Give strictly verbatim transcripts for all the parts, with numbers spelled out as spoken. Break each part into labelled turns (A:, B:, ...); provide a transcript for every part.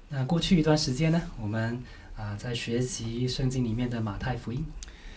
A: 那过去一段时间呢，我们啊、呃、在学习圣经里面的马太福音。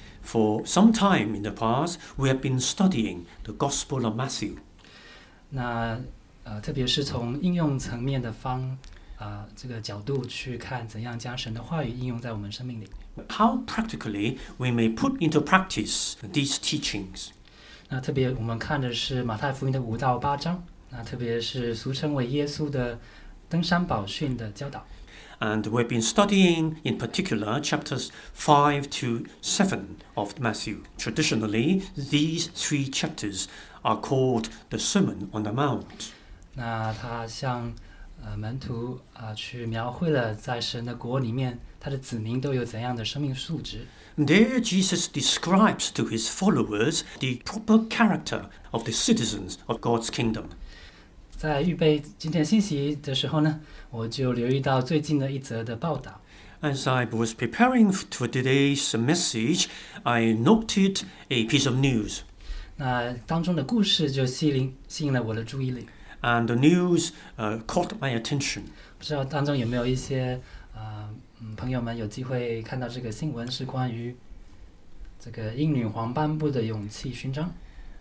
B: For some time in the past, we have been studying the Gospel of Matthew.
A: 那呃，特别是从应用层面的方啊、呃、这个角度去看，怎样将神的话语应用在我们生命里。
B: How practically we may put into practice these teachings.
A: 那特别我们看的是马太福音的五到八章，那特别是俗称为耶稣的登山宝训的教导。
B: And we've been studying, in particular, chapters five to seven of Matthew. Traditionally, these three chapters are called the Sermon on the Mount.
A: 那他向呃门徒啊、呃、去描绘了在神的国里面，他的子民都有怎样的生命素质。
B: There, Jesus describes to his followers the proper character of the citizens of God's kingdom.
A: 在预备今天信息的时候呢，我就留意到最近的一则的报道。
B: As I was preparing for today's message, I noted a piece of news.
A: 那当中的故事就吸引吸引了我的注意力。
B: And the news uh, caught my attention.
A: 不知道当中有没有一些呃嗯朋友们有机会看到这个新闻，是关于这个英女皇颁布的勇气勋章。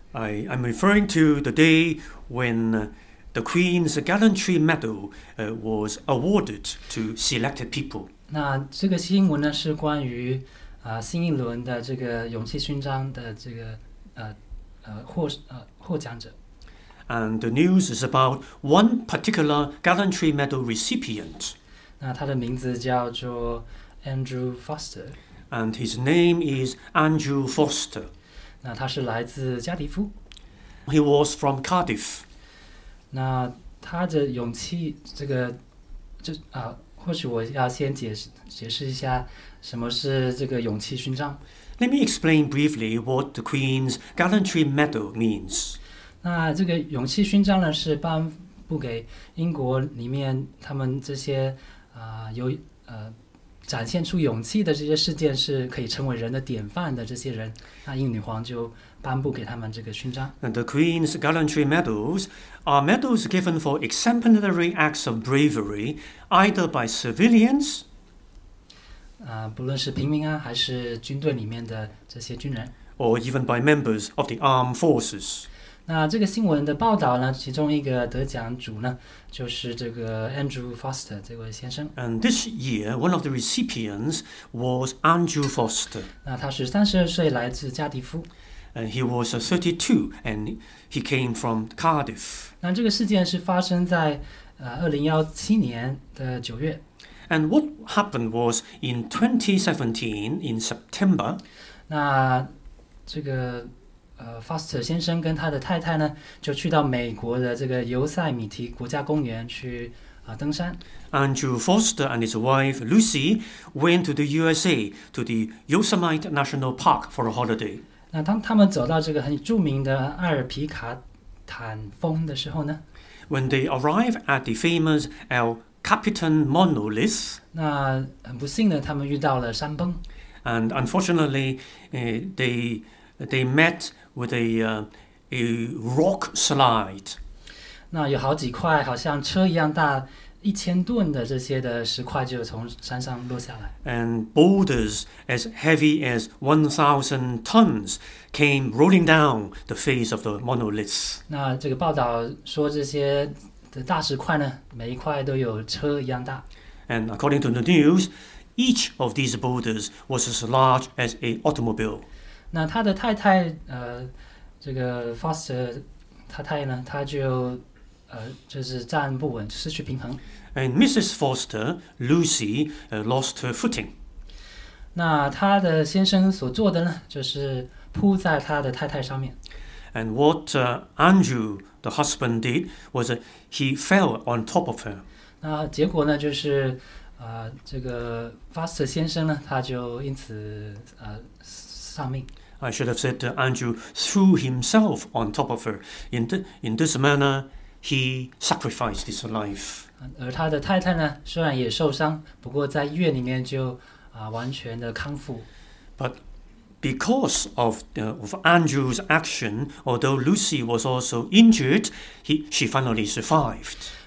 B: I am referring to the day when uh, the Queen's Gallantry Medal uh, was awarded to selected people.
A: 那这个新闻呢，是关于啊、呃、新一轮的这个勇气勋章的这个呃呃获呃获奖者。
B: And the news is about one particular Gallantry Medal recipient.
A: 那他的名字叫做 Andrew Foster。
B: And his name is Andrew Foster.
A: 那他是来自加迪夫。
B: He was from Cardiff.
A: 那他的勇气这个就啊、呃，或许我要先解释解释一下什么是这个勇气勋章。
B: Let me explain briefly what the Queen's Gallantry Medal means.
A: 那这个勇气勋章呢，是颁布给英国里面他们这些啊、呃、有呃展现出勇气的这些事件，是可以成为人的典范的这些人，那英女皇就颁布给他们这个勋章。
B: And the Queen's Gallantry Medals are medals given for exemplary acts of bravery, either by civilians,
A: 啊、呃，不论是平民啊，还是军队里面的这些军人，
B: or even by members of the armed forces.
A: 那这个新闻的报道呢，其中一个得奖主呢，就是这个 Andrew Foster 这位先生。
B: And this year, one of the recipients was Andrew Foster.
A: 那他是三十二岁，来自加迪夫。
B: And he was thirty-two, and he came from Cardiff.
A: 那这个事件是发生在呃二零一七年的九月。
B: And what happened was in twenty seventeen, in September.
A: 那这个呃 Foster 先生跟他的太太呢，就去到美国的这个尤塞米提国家公园去啊、呃、登山。
B: Andrew Foster and his wife Lucy went to the U S A to the Yosemite National Park for a holiday.
A: 那当他们走到这个很著名的艾尔皮卡坦峰的时候呢，
B: When they arrived at the famous El Capitan monolith,
A: 那很不幸的，他们遇到了山崩。
B: and unfortunately, uh, they they met with a uh, a rock slide.
A: 那有好几块好像车一样大，一千吨的这些的石块就从山上落下来。
B: And boulders as heavy as one thousand tons came rolling down the face of the monolith.
A: 那这个报道说，这些的大石块呢，每一块都有车一样大。
B: And according to the news, each of these boulders was as large as an automobile.
A: 那他的太太，呃，这个 Foster 太太呢，她就呃就是站不稳，失去平衡。
B: And Missus Foster, Lucy, uh, lost her footing.
A: 那他的先生所做的呢，就是扑在他的太太上面。
B: And what uh, Andrew, the husband, did was that he fell on top of her.
A: 那结果呢，就是呃，这个 Foster 先生呢，他就因此呃丧命。
B: I should have said that Andrew threw himself on top of her. In, th- in this manner, he sacrificed his life.
A: 而他的太太呢，虽然也受伤，不过在医院里面就啊、呃、完全的康复。
B: But because of, uh, of Andrew's action, although Lucy was also injured, he, she finally survived.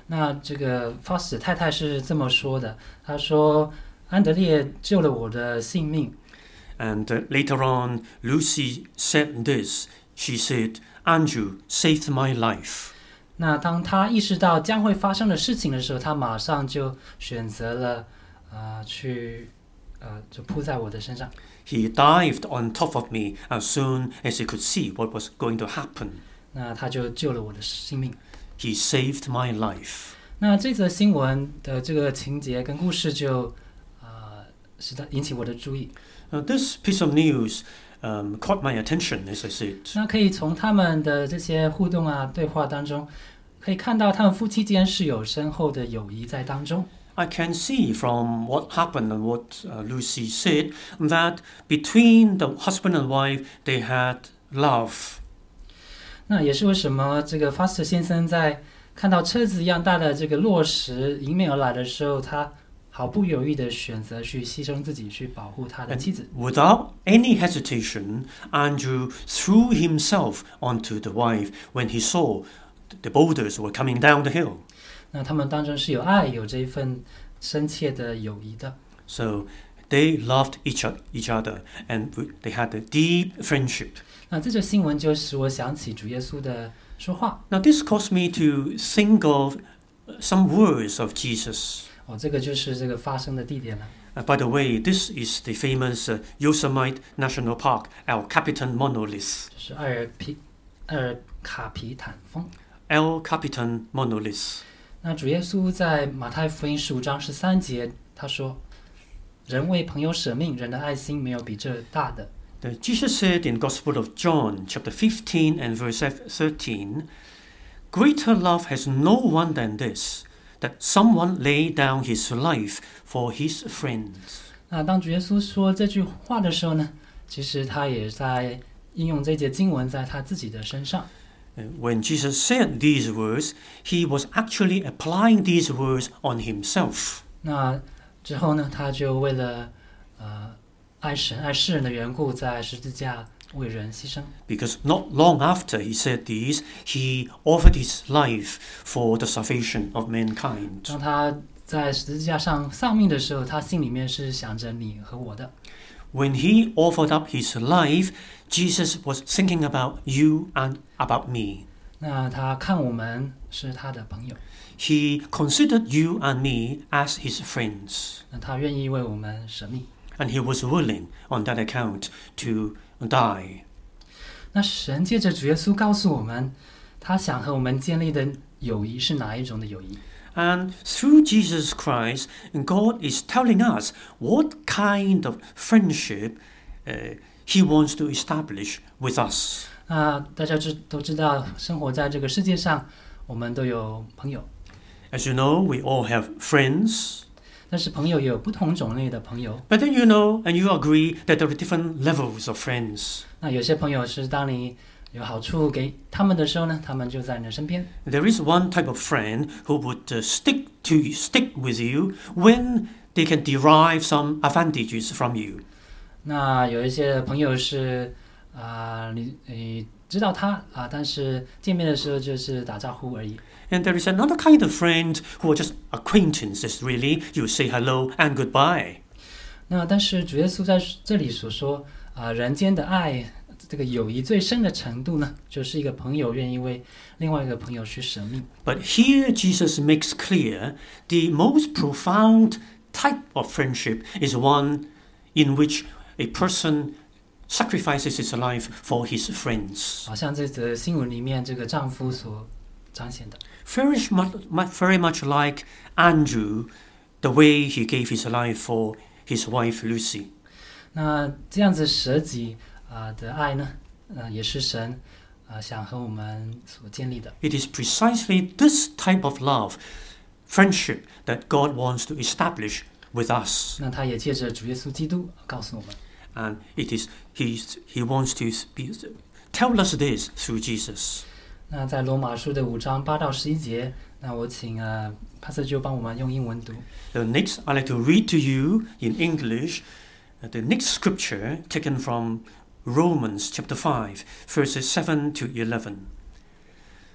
A: 那这个 Foster 太太是这么说的，她说安德烈救了我的性命。
B: And uh, later on, Lucy said this. She said, Andrew saved my life.
A: 那当他意识到将会发生的事情的时候，他马上就选择了呃去呃就扑在我的身上。
B: He dived on top of me as soon as he could see what was going to happen.
A: 那他就救了我的性命。
B: He saved my life.
A: 那这则新闻的这个情节跟故事就呃使得引起我的注意。
B: Now, this piece of news um, caught my attention, as I said.
A: 那可以从他们的这些互动啊对话当中，可以看到他们夫妻间是有深厚的友谊在当中。
B: I can see from what happened and what uh, Lucy said that between the husband and wife they had love.
A: 那也是为什么这个 Foster 先生在看到车子一样大的这个落石迎面而来的时候，他毫不犹豫地选择去牺牲自己去保护他的妻子。
B: Without any hesitation, Andrew threw himself onto the wife when he saw the boulders were coming down the hill.
A: 那他们当中是有爱，有这一份深切的友谊的。
B: So they loved each, each other and they had a deep friendship.
A: 那这则新闻就使我想起主耶稣的说话。
B: Now this caused me to think of some words of Jesus.
A: 哦，这个就是这个发生的地点了。
B: Uh, by the way, this is the famous uh, Yosemite National Park, El Capitan Monolith.
A: 就是埃尔皮埃尔卡皮坦峰。
B: El Capitan Monolith.
A: 那主耶稣在马太福音十五章十三节，他说：“人为朋友舍命，人的爱心没有比这大的。”
B: The Jesus said in Gospel of John, chapter fifteen and verse thirteen, "Greater love has no one than this, that someone lay down his life for his friends."
A: 那当主耶稣说这句话的时候呢，其实他也在应用这节经文在他自己的身上。
B: When Jesus said these words, he was actually applying these words on himself.
A: 那之后呢，他就为了呃爱神爱世人的缘故，在十字架为人牺牲。
B: Because not long after he said these, he offered his life for the salvation of mankind.
A: 当他在十字架上丧命的时候，他心里面是想着你和我的。
B: When he offered up his life, Jesus was thinking about you and about me.
A: 那他看我们是他的朋友，
B: He considered you and me as his friends.
A: 那他愿意为我们舍命。
B: And he was willing, on that account, to die.
A: 那神借着主耶稣告诉我们，他想和我们建立的友谊是哪一种的友谊？
B: And through Jesus Christ, God is telling us what kind of friendship uh, he wants to establish with us.
A: 那大家知都知道，生活在这个世界上，我们都有朋友。
B: As you know, we all have friends.
A: 但是朋友也有不同种类的朋友。
B: But then you know and you agree that there are different levels of friends.
A: 那有些朋友是当你有好处给他们的时候呢，他们就在你的身边。
B: There is one type of friend who would uh, stick to stick with you when they can derive some advantages from you.
A: 那有一些朋友是啊、呃，你你知道他啊、呃，但是见面的时候就是打招呼而已。
B: And there is another kind of friend who are just acquaintances, really. You say hello and goodbye.
A: 那但是主耶稣在这里所说啊、呃，人间的爱，这个友谊最深的程度呢，就是一个朋友愿意为另外一个朋友去舍命。
B: But here Jesus makes clear the most profound type of friendship is one in which a person sacrifices his life for his friends.
A: 好像这则新闻里面这个丈夫所彰显的。
B: Very much, very much like Andrew, the way he gave his life for his wife Lucy.
A: 那这样子舍己啊、呃、的爱呢，呃，也是神啊、呃、想和我们所建立的。
B: It is precisely this type of love, friendship, that God wants to establish with us.
A: 那他也借着主耶稣基督告诉我们。
B: And it is he he wants to be, tell us this through Jesus.
A: 那在罗马书的五章八到十一节，那我请呃 Pastor 就帮我们用英文读。
B: The next, I'd like to read to you in English uh, the next scripture taken from Romans chapter five, verses seven to eleven.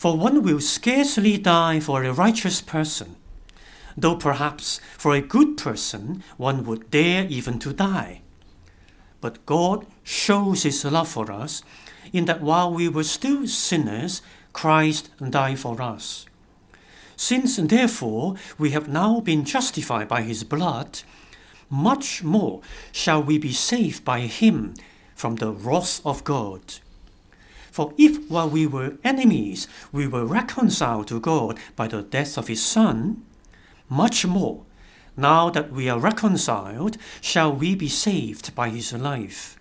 B: For one will scarcely die for a righteous person, though perhaps for a good person one would dare even to die. But God shows his love for us in that while we were still sinners, Christ died for us. Since therefore we have now been justified by his blood, much more shall we be saved by him from the wrath of God. For if while we were enemies we were reconciled to God by the death of his Son, much more, now that we are reconciled, shall we be saved by his life.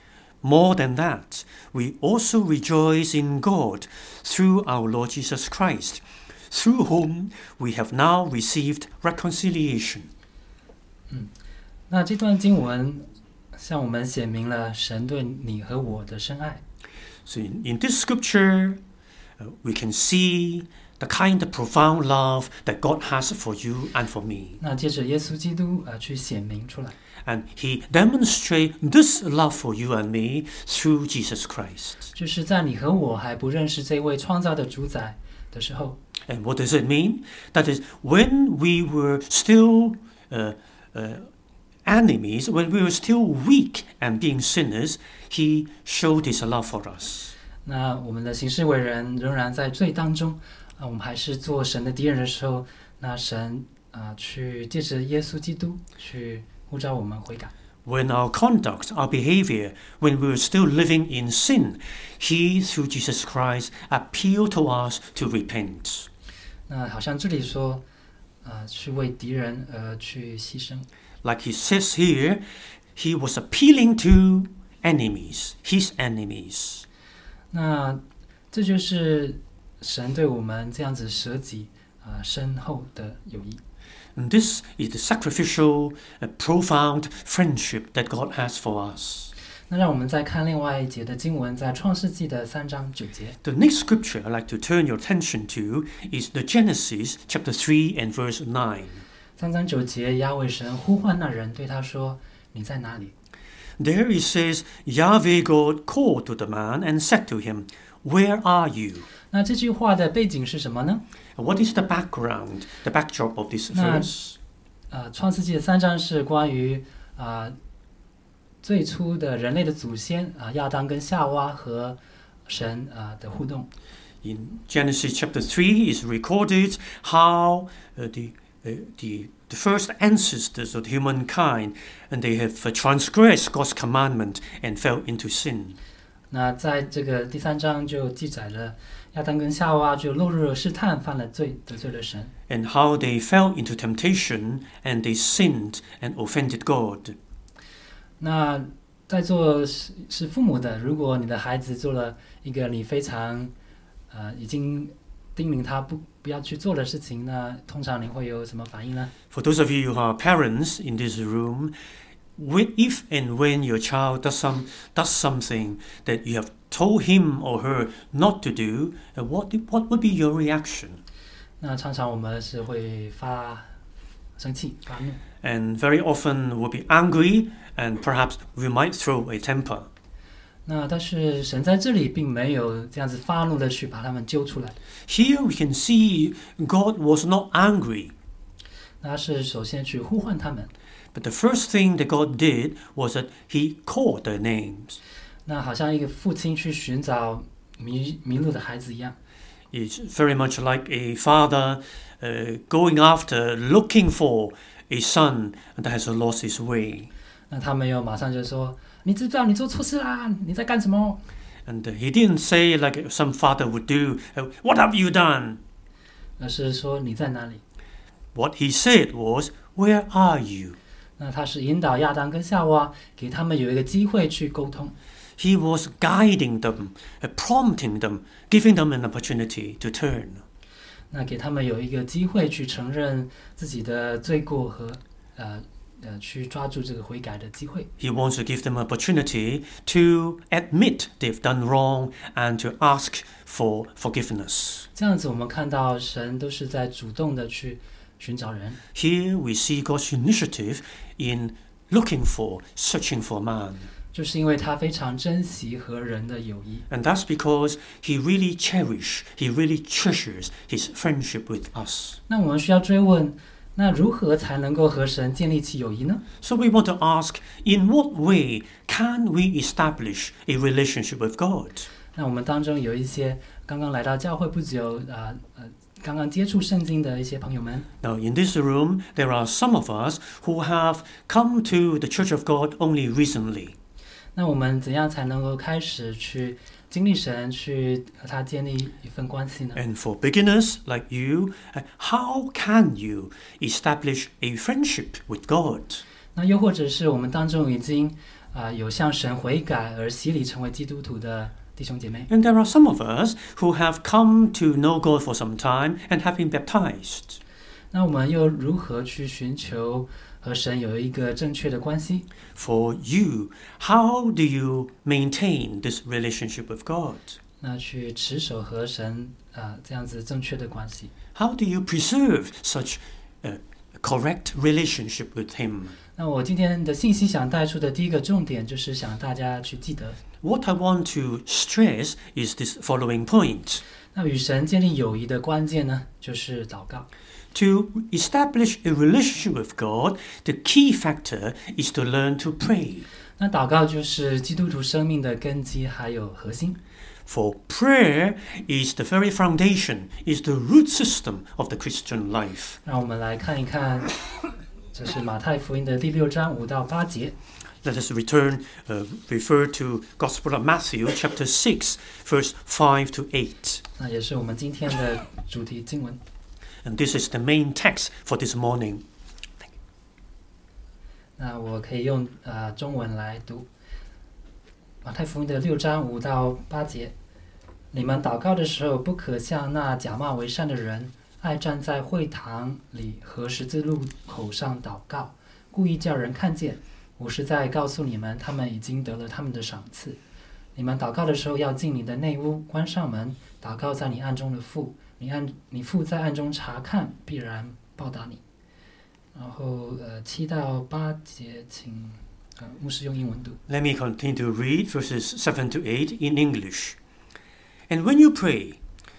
B: More than that, we also rejoice in God through our Lord Jesus Christ, through whom we have now received reconciliation.
A: 嗯，那这段经文向我们显明了神对你和我的深爱。
B: So in, in this scripture, uh, we can see the kind of profound love that God has for you and for me.
A: 那借着耶稣基督呃去显明出来。
B: And he demonstrates this love for you and me through Jesus Christ.
A: 就是在你和我还不认识这位创造的主宰的时候。
B: And what does it mean? That is, when we were still uh, uh, enemies, when we were still weak and being sinners, he showed his love for us.
A: 那我们的行事为人仍然在罪当中啊，我们还是做神的敌人的时候，那神啊去借着耶稣基督去呼召我们悔改。
B: When our conduct, our behavior, when we were still living in sin, he, through Jesus Christ, appealed to us to repent.
A: 那好像这里说，啊，去为敌人而去牺牲。
B: Like he says here, he was appealing to enemies, his enemies.
A: 那这就是神对我们这样子舍己啊深厚的友谊。
B: And this is the sacrificial, uh, profound friendship that God has for us.
A: 那让我们再看另外一节的经文，在创世纪的三章九节。
B: The next scripture I'd like to turn your attention to is the Genesis chapter three and verse nine.
A: 三章九节，亚伟神呼唤那人，对他说：“你在哪里？”
B: There it says, Yahweh God called to the man and said to him, "Where are you?"
A: 那这句话的背景是什么呢？
B: What is the background, the backdrop of this verse?
A: 呃，创世纪的三章是关于啊、呃、最初的人类的祖先啊、呃、亚当跟夏娃和神啊、呃、的互动。
B: In Genesis chapter three is recorded how uh, the, uh, the the first ancestors of humankind and they have uh, transgressed God's commandment and fell into sin.
A: 那在这个第三章就记载了亚当跟夏娃就落入了试探，犯了罪，得罪了神。
B: And how they fell into temptation and they sinned and offended God.
A: 那在座是是父母的，如果你的孩子做了一个你非常呃已经叮咛他不不要去做的事情，那通常你会有什么反应呢？
B: For those of you who are parents in this room, if and when your child does some does something that you have told him or her not to do, what what would be your reaction?
A: 那常常我们是会发生气、发怒。
B: And very often we'll be angry and perhaps we might throw a temper.
A: 那但是神在这里并没有这样子发怒的去把他们揪出来。
B: Here we can see God was not angry.
A: 那是首先去呼唤他们。
B: But the first thing that God did was that he called their names.
A: 那好像一个父亲去寻找迷迷路的孩子一样。
B: It's very much like a father uh, going after, looking for a son that has lost his way.
A: 那他没有马上就说：“你知不知道你做错事啦？你在干什么？”
B: And uh, he didn't say like some father would do, uh, "What have you done?"
A: 而是说你在哪里？
B: What he said was, "Where are you?"
A: 那他是引导亚当跟夏娃，给他们有一个机会去沟通。
B: He was guiding them, uh, prompting them, giving them an opportunity to turn.
A: 那给他们有一个机会去承认自己的罪过和呃呃去抓住这个悔改的机会。
B: He wants to give them an opportunity to admit they've done wrong and to ask for forgiveness.
A: 这样子，我们看到神都是在主动的去寻找人。
B: Here we see God's initiative in looking for, searching for man.
A: 就是因为他非常珍惜和人的友谊。
B: And that's because he really cherishes, he really treasures his friendship with us.
A: 那我们需要追问，那如何才能够和神建立起友谊呢？
B: So we want to ask, in what way can we establish a relationship with God?
A: 那我们当中有一些刚刚来到教会不久啊呃刚刚接触圣经的一些朋友们。
B: Now, in this room, there are some of us who have come to the Church of God only recently.
A: 那我们怎样才能够开始去经历神，去和他建立一份关系呢？
B: And for beginners like you, uh, how can you establish a friendship with God?
A: 那又或者是我们当中已经啊、呃、有向神悔改而洗礼成为基督徒的弟兄姐妹。
B: And there are some of us who have come to know God for some time and have been baptized.
A: 那我们又如何去寻求和神有一个正确的关系？
B: For you, how do you maintain this relationship with God?
A: 那去持守和神啊、呃、这样子正确的关系。
B: How do you preserve such a correct relationship with Him?
A: 那我今天的信息想带出的第一个重点，就是想大家去记得，
B: What I want to stress is this following point.
A: 那与神建立友谊的关键呢，就是祷告。
B: To establish a relationship with God, the key factor is to learn to pray.
A: 那祷告就是基督徒生命的根基还有核心。
B: For prayer is the very foundation, is the root system of the Christian life.
A: 让我们来看一看，这是马太福音的第六章五到八节。
B: Let us return, uh, refer to Gospel of Matthew, chapter six, verse five to eight.
A: 那也是我们今天的主题经文。
B: And this is the main text for this morning.
A: 那我可以用呃中文来读马太福音的六章五到八节。你们祷告的时候，不可像那假冒为善的人，爱站在会堂里和十字路口上祷告，故意叫人看见。我是在告诉你们，他们已经得了他们的赏赐。你们祷告的时候，要进你的内屋，关上门，祷告在你暗中的父，你暗你父在暗中查看，必然报答你。然后呃七到八节，请呃牧师用英文读。
B: Let me continue to read verses seven to eight in English. And when you pray,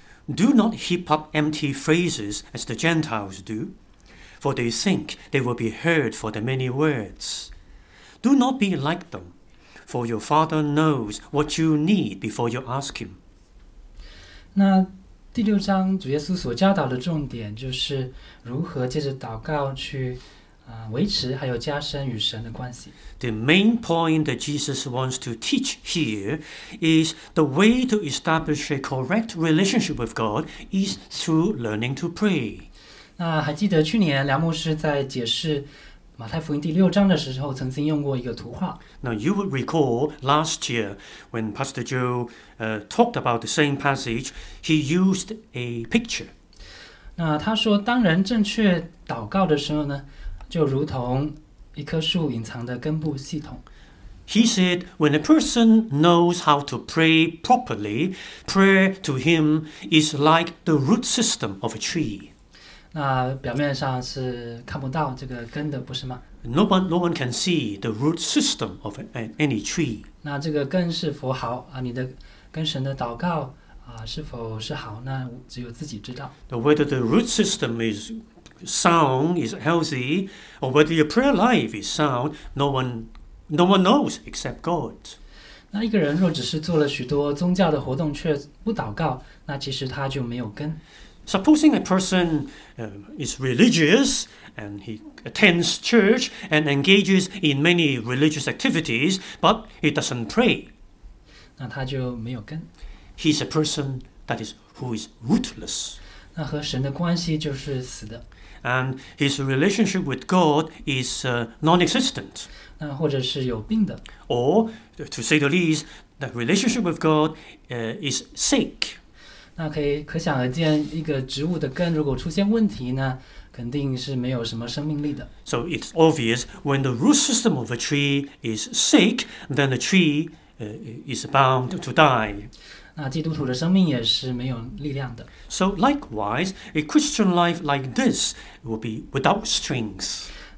B: do not heap up empty phrases as the Gentiles do, for they think they will be heard for their many words. Do not be like them, for your Father knows what you need before you ask Him.
A: 那第六章主耶稣所教导的重点就是如何借着祷告去啊、呃、维持还有加深与神的关系。
B: The main point that Jesus wants to teach here is the way to establish a correct relationship with God is through learning to pray.
A: 那还记得去年梁牧师在解释马太福音第六章的时候，曾经用过一个图画。
B: Now you would recall last year when Pastor Joe uh, talked about the same passage, he used a picture.
A: 那他说，当人正确祷告的时候呢，就如同一棵树隐藏的根部系统。
B: He said, when a person knows how to pray properly, prayer to him is like the root system of a tree.
A: 那表面上是看不到这个根的，不是吗？
B: No one, no one can see the root system of a, any tree.
A: 那这个根是否好啊？你的跟神的祷告啊，是否是好？那只有自己知道。
B: Whether the root system is sound, is healthy, or whether your prayer life is sound, no one, no one knows except God.
A: 那一个人若只是做了许多宗教的活动却不祷告，那其实他就没有根。
B: Supposing a person uh, is religious and he attends church and engages in many religious activities, but he doesn't pray.
A: 那他就没有根。
B: He's a person that is who is rootless.
A: 那和神的关系就是死的。
B: And his relationship with God is uh, non-existent.
A: 那或者是有病的。
B: Or, to say the least, the relationship with God uh, is sick.
A: 那可以可想而知，一个植物的根如果出现问题呢，肯定是没有什么生命力的。
B: So it's obvious when the root system of a tree is sick, then the tree uh, is bound to die.
A: 那基督徒的生命也是没有力量的。
B: So likewise, a Christian life like this will be without strength.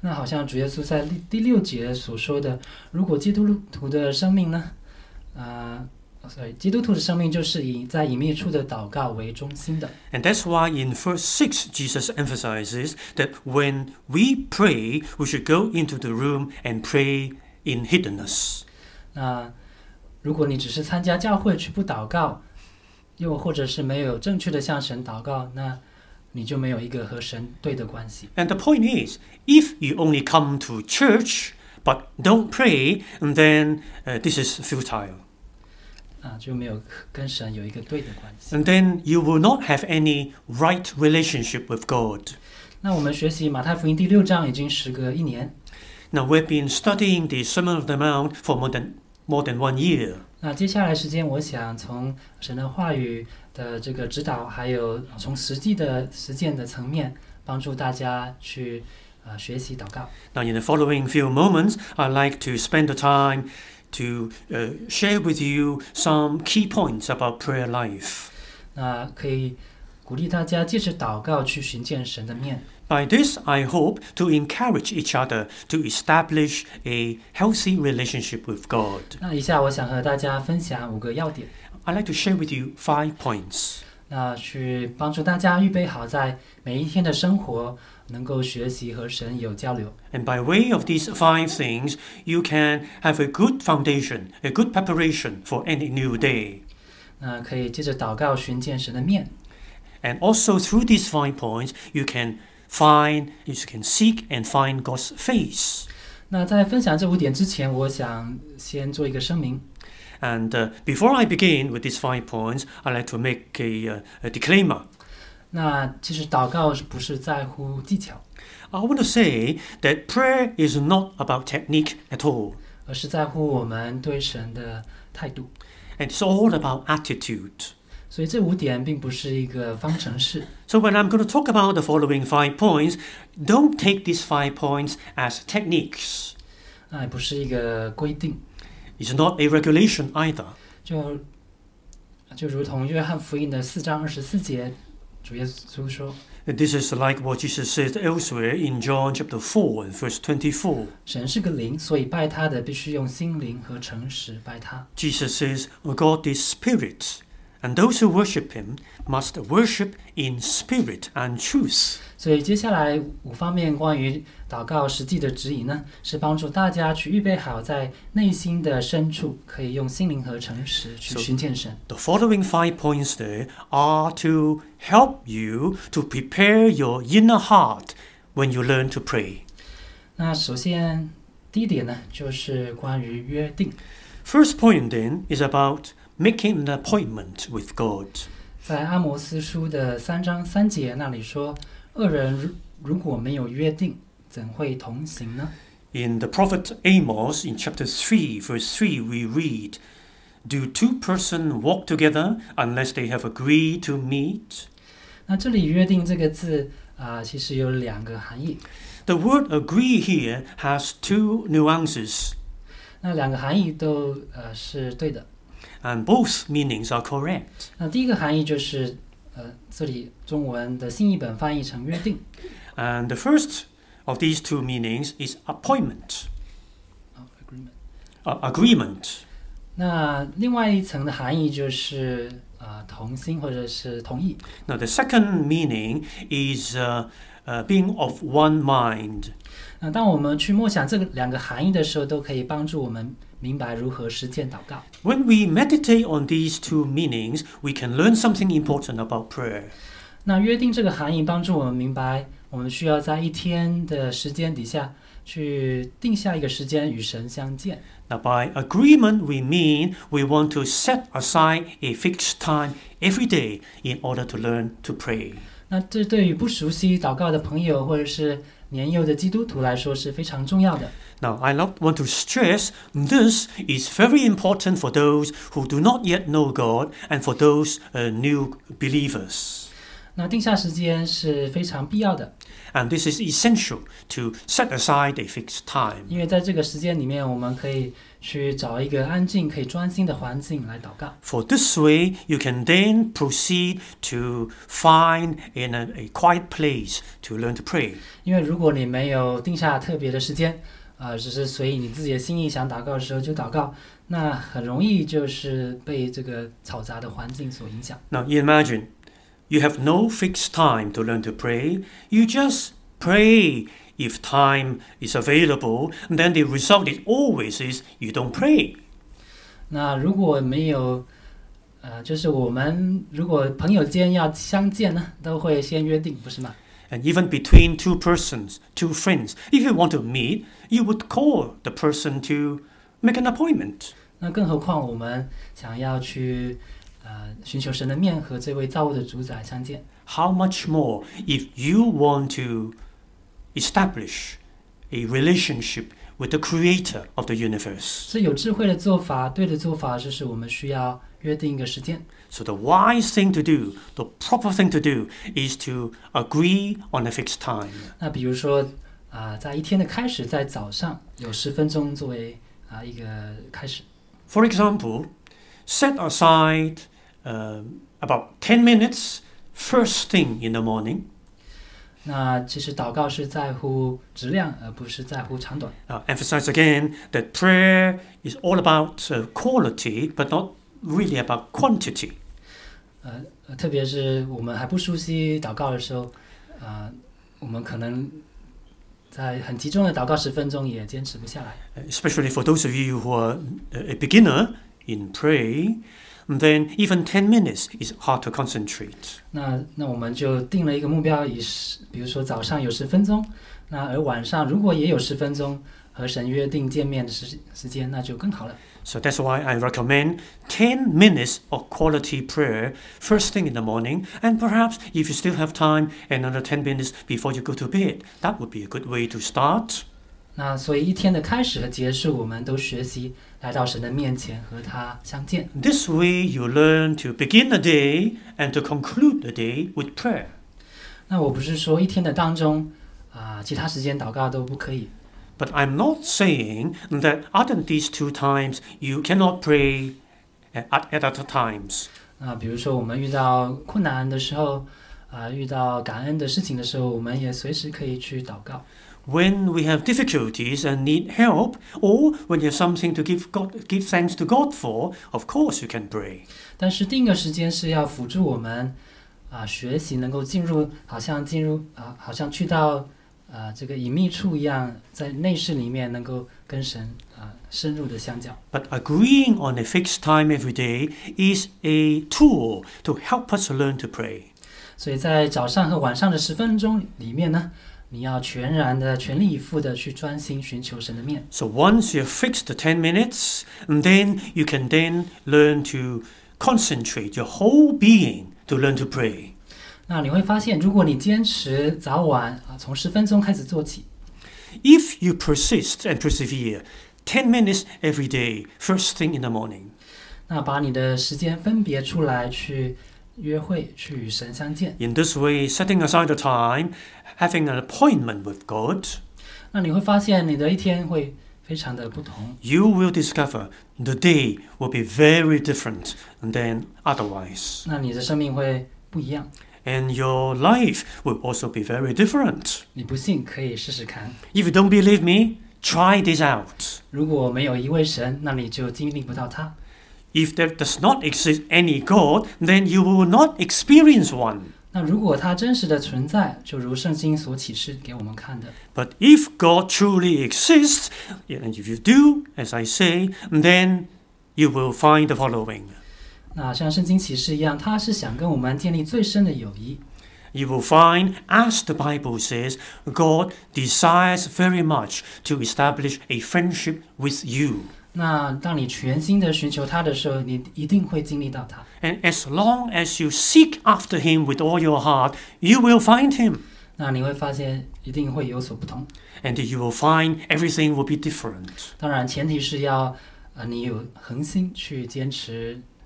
A: 那好像主耶稣在第六节所说的，如果基督徒的生命呢，啊、呃、，sorry， 基督徒的生命就是以在隐秘处的祷告为中心的。
B: And that's why in verse six, Jesus emphasizes that when we pray, we should go into the room and pray in hiddenness.
A: 那如果你只是参加教会去不祷告，又或者是没有正确的向神祷告，那你就没有一个和神对的关系。
B: And the point is, if you only come to church but don't pray, then uh, this is futile.
A: 啊，就没有跟神有一个对的关系。
B: And then you will not have any right relationship with God.
A: 那我们学习马太福音第六章已经时隔一年。
B: Now we've been studying the Sermon of the Mount for more than more than one year.
A: 那接下来时间，我想从神的话语的这个指导，还有从实际的实践的层面，帮助大家去呃学习祷告。
B: Now in the following few moments, I'd like to spend the time to uh, share with you some key points about prayer life.
A: 那可以鼓励大家借着祷告去寻见神的面。
B: By this, I hope to encourage each other to establish a healthy relationship with God.
A: 那以下我想和大家分享五个要点，
B: I'd like to share with you five points.
A: 那去帮助大家预备好在每一天的生活能够学习和神有交流。
B: And by way of these five things, you can have a good foundation, a good preparation for any new day.
A: 那可以借着祷告寻见神的面。
B: And also through these five points, you can find, you can seek and find God's face.
A: 那在分享这五点之前，我想先做一个声明。
B: And uh, before I begin with these five points, I'd like to make a, uh, a disclaimer.
A: 那其实祷告不是在乎技巧，
B: I want to say that prayer is not about technique at all.
A: 而是在乎我们对神的态度。
B: And it's all about attitude.
A: 所以这五点并不是一个方程式。
B: So when I'm going to talk about the following five points, don't take these five points as techniques.
A: 那也不是一个规定，
B: It's not a regulation either.
A: 就就如同约翰福音的四章二十四节，主耶稣说
B: This is like what Jesus says elsewhere in John chapter four and verse twenty-four.
A: 神是个灵，所以拜他的必须用心灵和诚实拜他。
B: Jesus says, God is spirit, and those who worship him must worship in spirit and truth.
A: 所以接下来五方面关于祷告实际的指引呢，是帮助大家去预备好在内心的深处，可以用心灵和诚实去
B: So-
A: 寻见神。
B: The following five points there are to help you to prepare your inner heart when you learn to pray.
A: 那首先第一点呢，就是关于约定。
B: First point then is about making an appointment with God.
A: 在阿摩斯书的三章三节那里说，二人如如果没有约定，怎会同行呢？
B: In the prophet Amos, in chapter three, verse three, we read, Do two persons walk together unless they have agreed to meet?
A: 那这里约定这个字啊、其实有两个含义。
B: The word agree here has two nuances,
A: 那两个含义都呃是对的。
B: and both meanings are correct.
A: 那第一个含义就是呃，这里中文的新译本翻译成约定。
B: And the first of these two meanings is appointment,
A: 哦 agreement。
B: uh, agreement.
A: 那另外一层的含义就是啊、呃同心或者是同意。
B: Now, the second meaning is uh, uh, being of one mind.
A: 那当我们去默想这个两个含义的时候，都可以帮助我们明白如何实践祷告。
B: When we meditate on these two meanings, we can learn something important about prayer.
A: 那约定这个含义帮助我们明白，我们需要在一天的时间底下去定下一个时间与神相见。
B: Now, by agreement, we mean we want to set aside a fixed time every day in order to learn to pray.
A: 那这对于不熟悉祷告的朋友或者是年幼的基督徒来说是非常重要的。
B: Now, I not want to stress this is very important for those who do not yet know God and for those uh, new believers.
A: 那定下时间是非常必要的，
B: And this is essential to set aside a fixed time.
A: 因为在这个时间里面，我们可以去找一个安静可以专心的环境来祷告。
B: For this way, you can then proceed to find in a, a quiet place to learn to pray.
A: 因为如果你没有定下特别的时间，呃，只是随意你自己的心意想祷告的时候就祷告，那很容易就是被这个嘈杂的环境所影响。
B: Now, you imagine you have no fixed time to learn to pray. You just pray if time is available, and then the result is always is you don't pray.
A: 那如果没有，呃，就是我们如果朋友间要相见呢，都会先约定，不是吗？
B: And even between two persons, two friends, if you want to meet, you would call the person to make an appointment.
A: 那更何况我们想要去呃寻求神的面和这位造物的主宰相见，
B: How much more if you want to establish a relationship with the creator of the universe?
A: 所以有智慧的做法，对的做法就是我们需要约定一个时间。
B: So the wise thing to do, the proper thing to do, is to agree on a fixed time.
A: 那比如说啊、呃在一天的开始，在早上有十分钟作为啊、一个开始。
B: For example, set aside um, about ten minutes first thing in the morning.
A: 那其实祷告是在乎质量，而不是在乎长短。
B: Uh, emphasize again that prayer is all about uh, quality, but not really about quantity.
A: 呃，呃特别是我们还不熟悉祷告的时候，啊、我们可能在很集中的祷告十分钟也坚持不下来。
B: Especially for those of you who are a beginner in praying, then even ten minutes is hard to concentrate.
A: 那那我们就定了一个目标，以十，比如说早上有十分钟，那而晚上如果也有十分钟和神约定见面的时时间，那就更好了。
B: So that's why I recommend ten minutes of quality prayer first thing in the morning, and perhaps if you still have time, another ten minutes before you go to bed. That would be a good way to start.
A: 那所以一天的开始和结束，我们都学习来到神的面前和他相见。
B: This way you learn to begin the day and to conclude the day with prayer.
A: 那我不是说一天的当中啊、其他时间祷告都不可以。
B: But I'm not saying that other than these two times you cannot pray at, at other times.
A: 啊，比如说我们遇到困难的时候，啊、遇到感恩的事情的时候，我们也随时可以去祷告。
B: When we have difficulties and need help, or when you have something to give God, give thanks to God for, of course you can pray.
A: 但是定个时间是要辅助我们啊、学习能够进入，好像进入啊、好像去到啊、这个隐秘处一样，在内室里面能够跟神啊、深入的相交。
B: But agreeing on a fixed time every day is a tool to help us learn to pray.
A: 所以在早上和晚上的十分钟里面呢，你要全然的、全力以赴的去专心寻求神的面。
B: So once you've fixed the ten minutes, and then you can then learn to concentrate your whole being to learn to pray.
A: 那你会发现，如果你坚持早晚啊，从十分钟开始做起，
B: If you persist and persevere, ten minutes every day, first thing in the morning,
A: 那把你的时间分别出来去约会，去与神相见。
B: in this way, setting aside the time, having an appointment with God,
A: 那你会发现你的一天会非常的不同。
B: you will discover the day will be very different than otherwise.
A: 那你的生命会不一样。
B: And your life will also be very different.
A: 你不信可以试试看。
B: If you don't believe me, try this out.
A: 如果没有一位神，那你就经历不到他。
B: If there does not exist any God, then you will not experience one.
A: 那如果他真实的存在，就如圣经所启示给我们看的，
B: But if God truly exists, and if you do, as I say, then you will find the following.
A: 那像圣经启示一样，他是想跟我们建立最深的友谊。
B: You will find, as the Bible says, God desires very much to establish a friendship with you.
A: 那当你全心的寻求他的时候，你一定会经历到他。
B: And as long as you seek after Him with all your heart, you will find Him.
A: 那你会发现一定会有所不同。
B: And you will find everything will be different.
A: 当然，前提是要呃你有恒心去坚持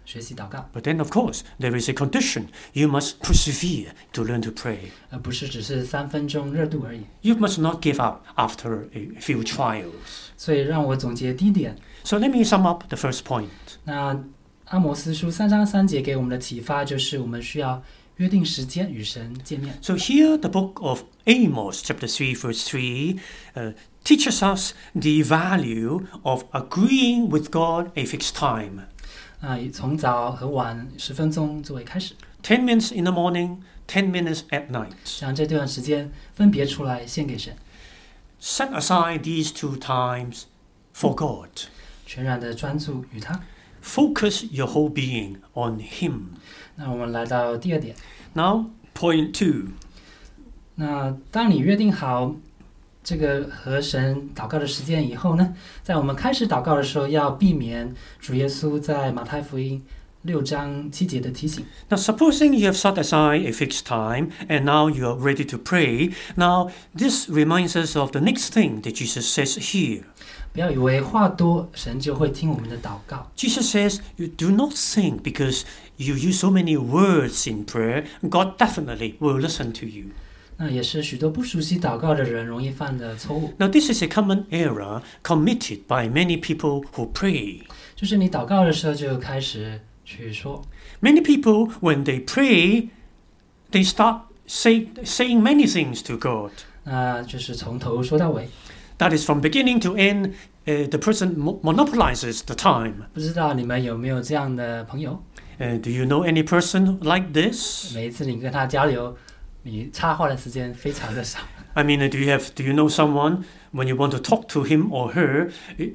A: 学习祷告，
B: But then, of course, there is a condition. You must persevere to learn to pray.
A: 而不是只是三分钟热度而已。
B: You must not give up after a few trials.
A: 所以让我总结第一点，
B: So let me sum up the first point.
A: 那阿摩斯书三章三节给我们的启发就是我们需要约定时间与神见面。
B: So here, the book of Amos, chapter three, verse three, uh, teaches us the value of agreeing with God a fixed time.
A: 啊，以从早和晚十分钟作为开始，
B: Ten minutes in the morning, ten minutes at night.
A: 将这段时间分别出来献给神，
B: Set aside these two times for God.
A: 全然的专注于他。
B: Focus your whole being on Him.
A: 那我们来到第二点，
B: Now, point two.
A: 那当你约定好这个和神祷告的时间以后呢，在我们开始祷告的时候，要避免主耶稣在马太福音六章七节的提醒。
B: Now, supposing you have set aside a fixed time and now you are ready to pray, now this reminds us of the next thing that Jesus says here.
A: 不要以为话多，神就会听我们的祷告。
B: Jesus says, you do not think because you use so many words in prayer, God definitely will listen to you.
A: 那也是许多不熟悉祷告的人容易犯的错误，
B: Now, this is a common error committed by many people who pray.
A: 就是你祷告的时候就开始去说。
B: Many people, when they pray, they start say, saying many things to God.
A: 那就是从头说到尾。
B: That is from beginning to end, uh, the person mo- monopolizes the time.
A: 不知道你们有没有这样的朋友？
B: Uh, do you know any person like this?
A: 每一次你跟他交流，你插话的时间非常的少。
B: I mean, uh, do you have do you know someone when you want to talk to him or her?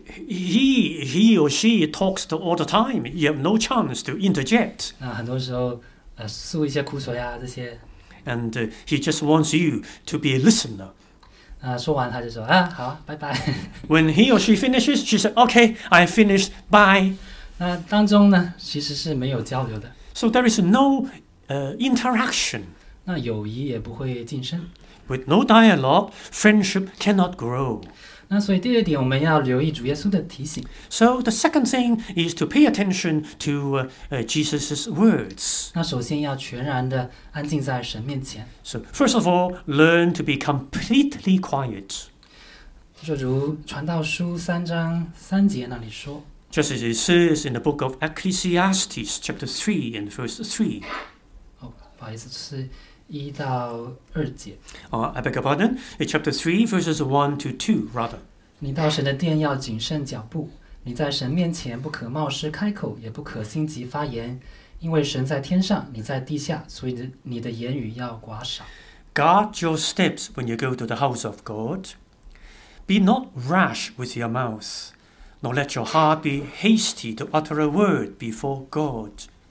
B: He he or she talks to all the time. You have no chance to interject,
A: 那很多时候，呃，诉一些苦水啊这些，
B: and uh, he just wants you to be a listener.
A: 啊，说完他就说啊，好，拜拜。
B: When he or she finishes, she said, "Okay, I finished. Bye."
A: 那当中呢，其实是没有交流的，
B: So there is no uh, interaction.
A: 那友谊也不会晋升。
B: With no dialogue, friendship cannot grow.
A: 那所以第二点，我们要留意主耶稣的提醒。
B: So the second thing is to pay attention to uh, uh, Jesus' words.
A: 那首先要全然的安静在神面前，
B: So first of all, learn to be completely quiet.
A: 就如传道书三章三节那里说，
B: Just as it says in the book of Ecclesiastes, chapter three and verse three.
A: 哦，不好意思，是一到二节。
B: Uh, I beg your pardon. Uh, chapter three, verses one to two, rather.
A: 你到神的殿要谨慎脚步，你在神面前不可冒失开口，也不可心急发言，因为神在天上，你在地下，所以你的言语要寡少。
B: Guard your steps when you go to the house of God. Be not rash with your mouth, nor let your heart be hasty to utter a word before God.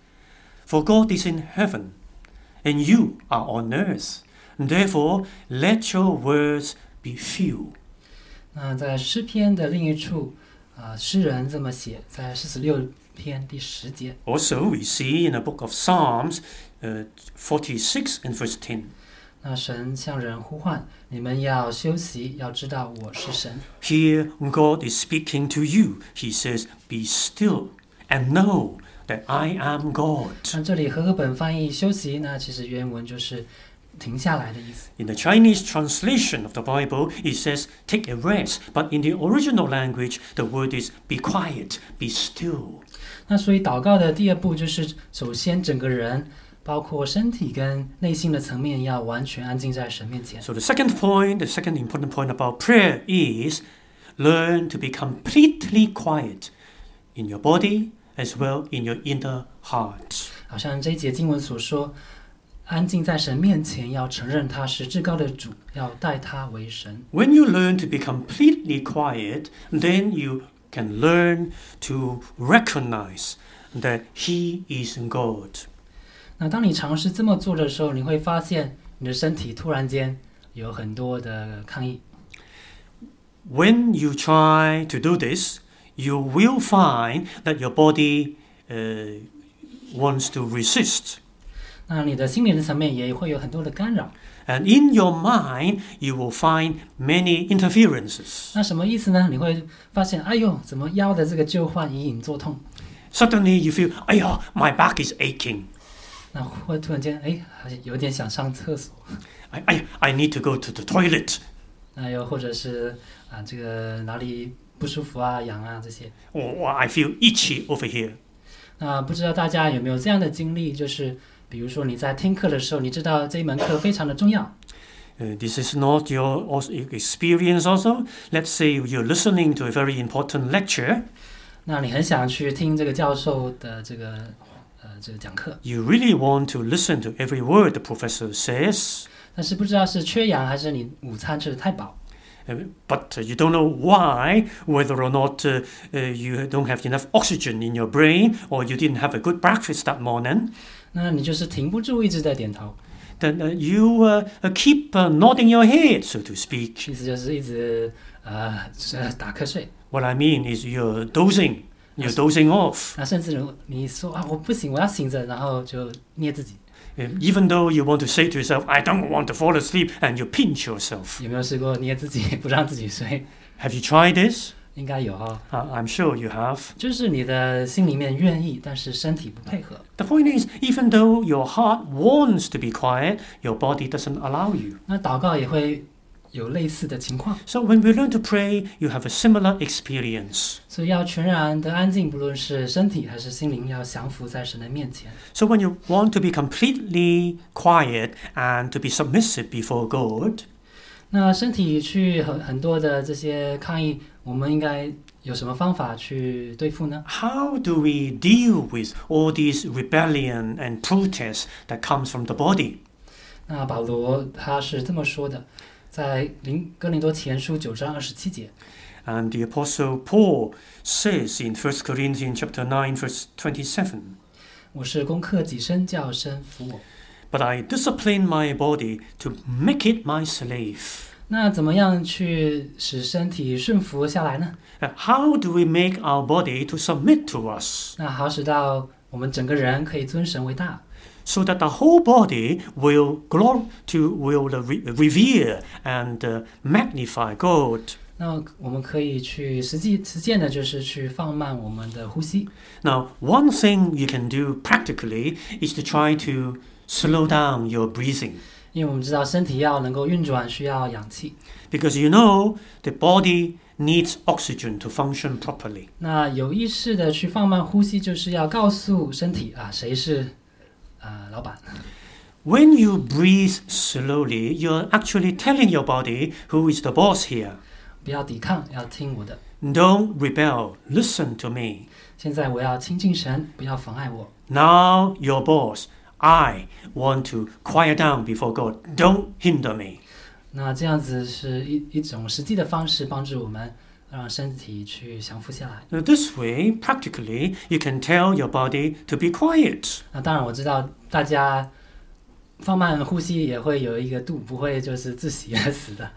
B: For God is in heaven, and you are on earth. Therefore, let your words be few.
A: 那在诗篇的另一处，啊、诗人这么写，在四十六篇第十节。
B: Also, we see in the book of Psalms, uh, forty-six and verse ten.
A: 那神向人呼唤，你们要休息，要知道我是神。
B: Here, God is speaking to you. He says, "Be still and know that I am God."
A: 那这里和合本翻译休息，那其实原文就是停下来的意思。
B: In the Chinese translation of the Bible, it says, "Take a rest." But in the original language, the word is, "Be quiet, be still."
A: 那所以祷告的第二步就是，首先整个人，包括身体跟内心的层面，要完全安静在神面前。
B: So the second point, the second important point about prayer is learn to be completely quiet in your body as well in your inner heart.
A: 好像这一节经文所说，安静在神面前，要承认他是至高的主，要待他为神。
B: When you learn to be completely quiet, then you can learn to recognize that He is God.
A: 那当你尝试这么做的时候，你会发现你的身体突然间有很多的抗议。
B: When you try to do this, you will find that your body uh, wants to resist.
A: 那你的心灵的层面也会有很多的干扰。
B: And in your mind, you will find many interferences.
A: 那什么意思呢？你会发现，哎呦，怎么腰的这个旧患隐隐作痛？
B: Suddenly you feel, "Ayah, my back is aching.
A: 那会突然间哎，好像有点想上厕所。
B: I, I, I need to go to the toilet."
A: 那又或者是啊，这个哪里不舒服啊、痒啊这些。
B: Or, or I feel itchy over here.
A: 那不知道大家有没有这样的经历，就是比如说你在听课的时候，你知道这一门课非常的重要。
B: Uh, this is not your also experience also. Let's say you're listening to a very important lecture.
A: 那你很想去听这个教授的这个呃这个讲课，
B: You really want to listen to every word the professor says,
A: 但是不知道是缺氧还是你午餐吃的太饱。
B: uh, but uh, you don't know why, whether or not uh, uh, you don't have enough oxygen in your brain or you didn't have a good breakfast that morning.
A: 那你就是停不住，一直在点头，
B: Then uh, you uh, uh, keep uh, nodding your head, so to speak.
A: 意思就是一直呃呃打瞌睡。
B: What I mean is you're dozing. You're dozing off.
A: 那甚至如你说啊我不行，我要醒着，然后就捏自己。
B: Um, even though you want to say to yourself, "I don't want to fall asleep," and you pinch yourself.
A: 有没有试过捏自己不让自己睡？
B: Have you tried this?
A: 应该有哈、哦，
B: Uh, I'm sure you have.
A: 就是你的心里面愿意，但是身体不配合。
B: The point is, even though your heart wants to be quiet, your body doesn't allow you.
A: 那祷告也会有类似的情况，
B: So when we learn to pray, you have a similar experience.
A: 所以要全然的安静，不论是身体还是心灵，要降服在神的面前。
B: So when you want to be completely quiet and to be submissive before God,
A: 那身体去很很多的这些抗议，我们应该有什么方法去对付呢？
B: how do we deal with all this rebellion and protest that comes from the body?
A: 那保罗他是这么说的，在林哥林多前书九章二十七节。
B: And the Apostle Paul says in First Corinthians chapter nine, verse twenty-seven,
A: 我是攻克己身，叫身服我。
B: "But I discipline my body to make it my slave."
A: 那怎么样去使身体顺服下来呢？
B: Uh, How do we make our body to submit to us
A: 那好使到我们整个人可以尊神为大，
B: so that the whole body will glor- to will re- revere and uh, magnify God?
A: 那我们可以去实际实践的，就是去放慢我们的呼吸。
B: Now, one thing you can do practically is to try to slow down your breathing,
A: 因为我们知道身体要能够运转，需要氧气。
B: because you know the body needs oxygen to function properly.
A: 那有意识的去放慢呼吸，就是要告诉身体啊，谁是啊、呃、老板。
B: When you breathe slowly, you're actually telling your body who is the boss here.
A: 不要抵抗，要听我的。
B: Don't rebel. Listen to me.
A: 现在我要亲近神，不要妨碍我。
B: Now, your boss, I want to quiet down before God. Don't hinder me.
A: 那这样子是一一种实际的方式，帮助我们让身体去降服下来。
B: Now, this way, practically, you can tell your body to be quiet.
A: 那当然我知道大家放慢呼吸也会有一个度，不会就是自喜而死的。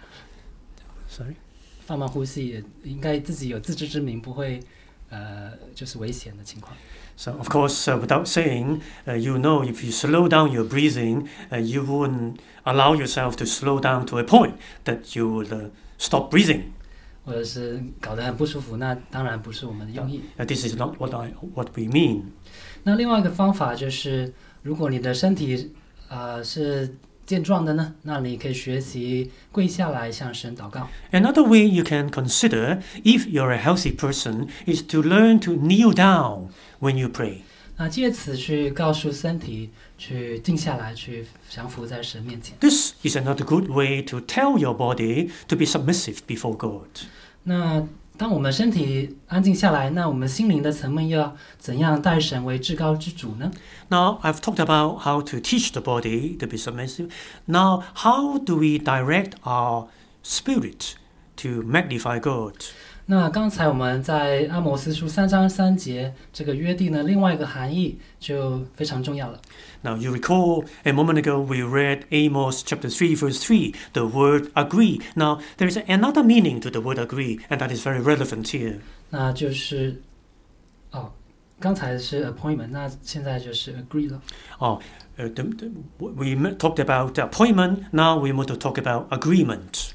B: Sorry?
A: 放慢呼吸也应该自己有自知之明，不会呃就是危险的情况。
B: So, of course, uh, without saying, uh, you know if you slow down your breathing, uh, you wouldn't allow yourself to slow down to a point that you would uh, stop breathing.
A: 或者是搞得很不舒服，那当然不是我们的用意。
B: Uh, this is not what I what we mean.
A: 那另外一个方法就是，如果你的身体呃是健壮的呢，那你可以学习跪下来向神祷告。
B: Another way you can consider, if you're a healthy person, is to learn to kneel down when you pray.
A: 那借此去告诉身体去静下来，去降服在神面前。
B: This is another good way to tell your body to be submissive before God.
A: 那当我们身体安静下来，那我们心灵的层面又要怎样待神为至高之主呢？
B: Now, I've talked about how to teach the body to be submissive. Now, how do we direct our spirit to magnify God?
A: 那刚才我们在阿摩斯书三章三节这个约定的另外一个含义就非常重要了。
B: Now, you recall a moment ago we read Amos chapter three, verse three, the word agree. Now, there is another meaning to the word agree, and that is very relevant here.
A: 那就是哦，刚才是 appointment， 那现在就是 agree 了。
B: Oh, uh, the, the, we talked about appointment, now we want to talk about agreement.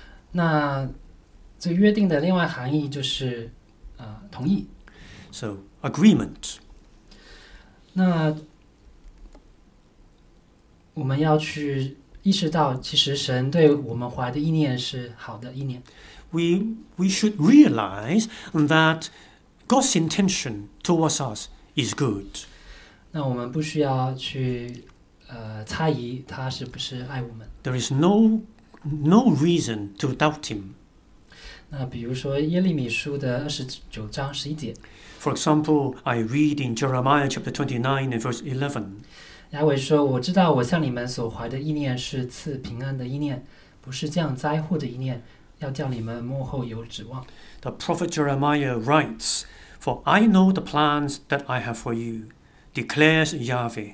A: 那这个约定的另外含义就是呃同意。
B: So, agreement.
A: 那我们要去意识到，其实神对我们怀的意念是好的意念。
B: We, we should realize that God's intention towards us is good.
A: 那我们不需要去呃猜疑他是不是爱我们。
B: There is no, no reason to doubt him.
A: 那比如说耶利米书的二十九章十一节，
B: For example, I read in Jeremiah chapter twenty-nine and verse eleven.
A: 雅伟说：“我知道我向你们所怀的意念是赐平安的意念，不是降灾祸的意念，要叫你们幕后有指望。”
B: The prophet Jeremiah writes, For I know the plans that I have for you, declares Yahweh,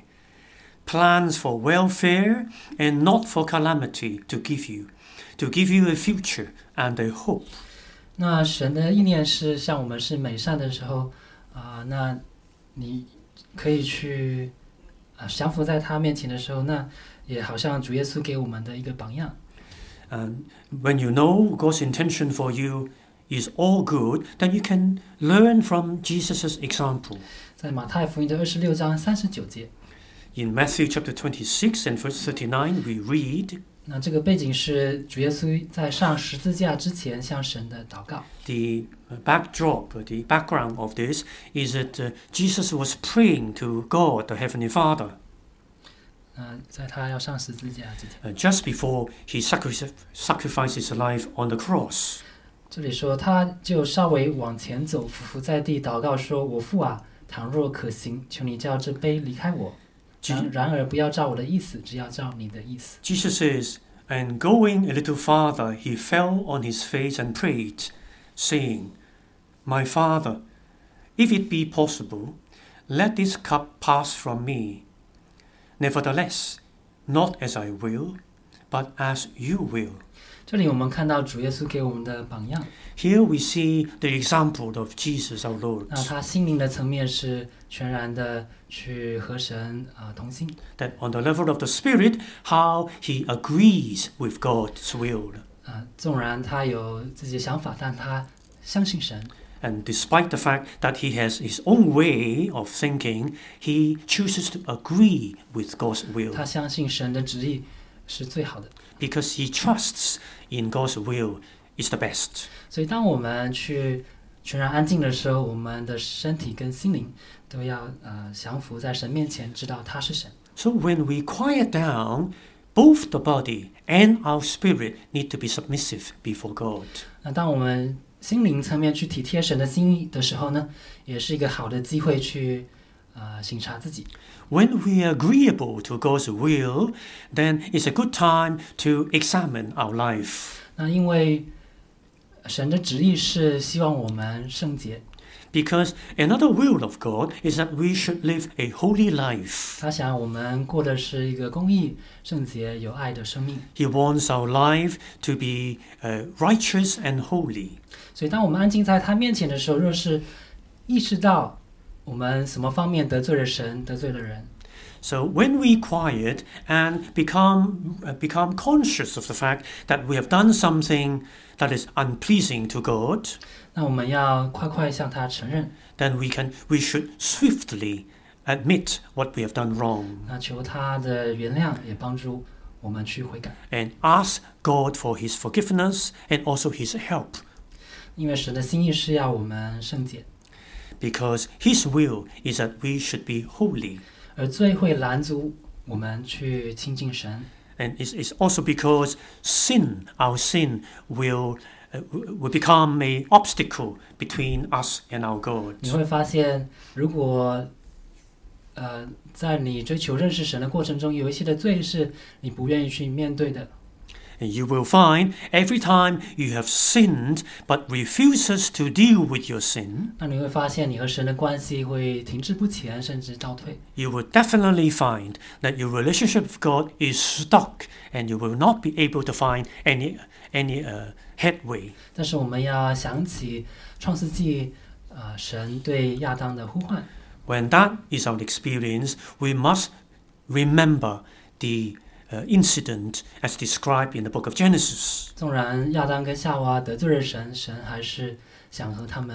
B: plans for welfare and not for calamity to give you, to give you a future and a hope.
A: 那神的意念是像我们是美善的时候啊、那你可以去啊降服在他面前的时候，那也好像主耶稣给我们的一个榜样。
B: And when you know God's intention for you is all good, then you can learn from Jesus' example.
A: 在马太福音的二十六章三十九节，
B: In Matthew chapter twenty-six and verse thirty-nine, we read,
A: 那这个背景是主耶稣在上十字架之前向神的祷告。
B: the backdrop, the background of this is that uh, Jesus was praying to God, the Heavenly Father,
A: 呃，在他要上十字架之前，
B: uh, just before he sacrific- sacrificed his life on the cross.
A: 这里说他就稍微往前走，俯伏在地祷告说：“我父啊，倘若可行，求你叫这杯离开我。然然而不要照我的意思，只要照你的意思。”
B: Jesus says, and going a little farther, he fell on his face and prayed, saying, My Father, if it be possible, let this cup pass from me. Nevertheless, not as I will, but as you will.
A: 这里我们看到主耶稣给我们的榜样。
B: Here we see the example of Jesus our Lord.
A: 那他心灵的层面是全然的去和神啊、呃、同心。
B: That on the level of the Spirit, how he agrees with God's will.
A: 啊、呃，纵然他有自己的想法，但他相信神。
B: And despite the fact that he has his own way of thinking, he chooses to agree with God's will.
A: 他相信神的旨意是最好的。
B: Because he trusts in God's will is the best.
A: 所以当我们去全然安静的时候，我们的身体跟心灵都要呃降服在神面前，知道他是神。
B: So when we quiet down, both the body and our spirit need to be submissive before God.
A: 那当我们心灵层面去体贴神的心意的时候呢，也是一个好的机会去呃省察自己。
B: When we are agreeable to God's will, then it's a good time to examine our life.
A: 那因为神的旨意是希望我们圣洁，
B: Because another will of God is that we should live a holy life.
A: 他想我们过的是一个公义、圣洁、有爱的生命。
B: He wants our life to be uh, righteous and holy.
A: 所以当我们安静在他面前的时候，若是意识到我们什么方面得罪了神，得罪了人，
B: So when we quiet and become uh, become conscious of the fact that we have done something that is unpleasing to God,
A: 那我们要快快向他承认，
B: then we can we should swiftly admit what we have done wrong
A: 那求他的原谅，也帮助我们去悔改。
B: and ask God for his forgiveness and also his help,
A: 因为神的心意是要我们圣洁，
B: because his will is that we should be holy.
A: 而最会拦阻我们去亲近神。
B: And it's, it's also because sin, our sin, will uh, will become a obstacle between us and our God.
A: 你会发现，如果呃在你追求认识神的过程中，有一些的罪是你不愿意去面对的，
B: And you will find every time you have sinned but refuses to deal with your sin,
A: 那你会发现你和神的关系会停滞不前，甚至倒退。
B: you will definitely find that your relationship with God is stuck and you will not be able to find any any uh, headway.
A: 但是我们要想起创世纪，呃，神对亚当的呼唤。
B: When that is our experience, we must remember the uh, incident as described in the book of Genesis.
A: 纵然亚当跟夏娃得罪了神，神还是想和他们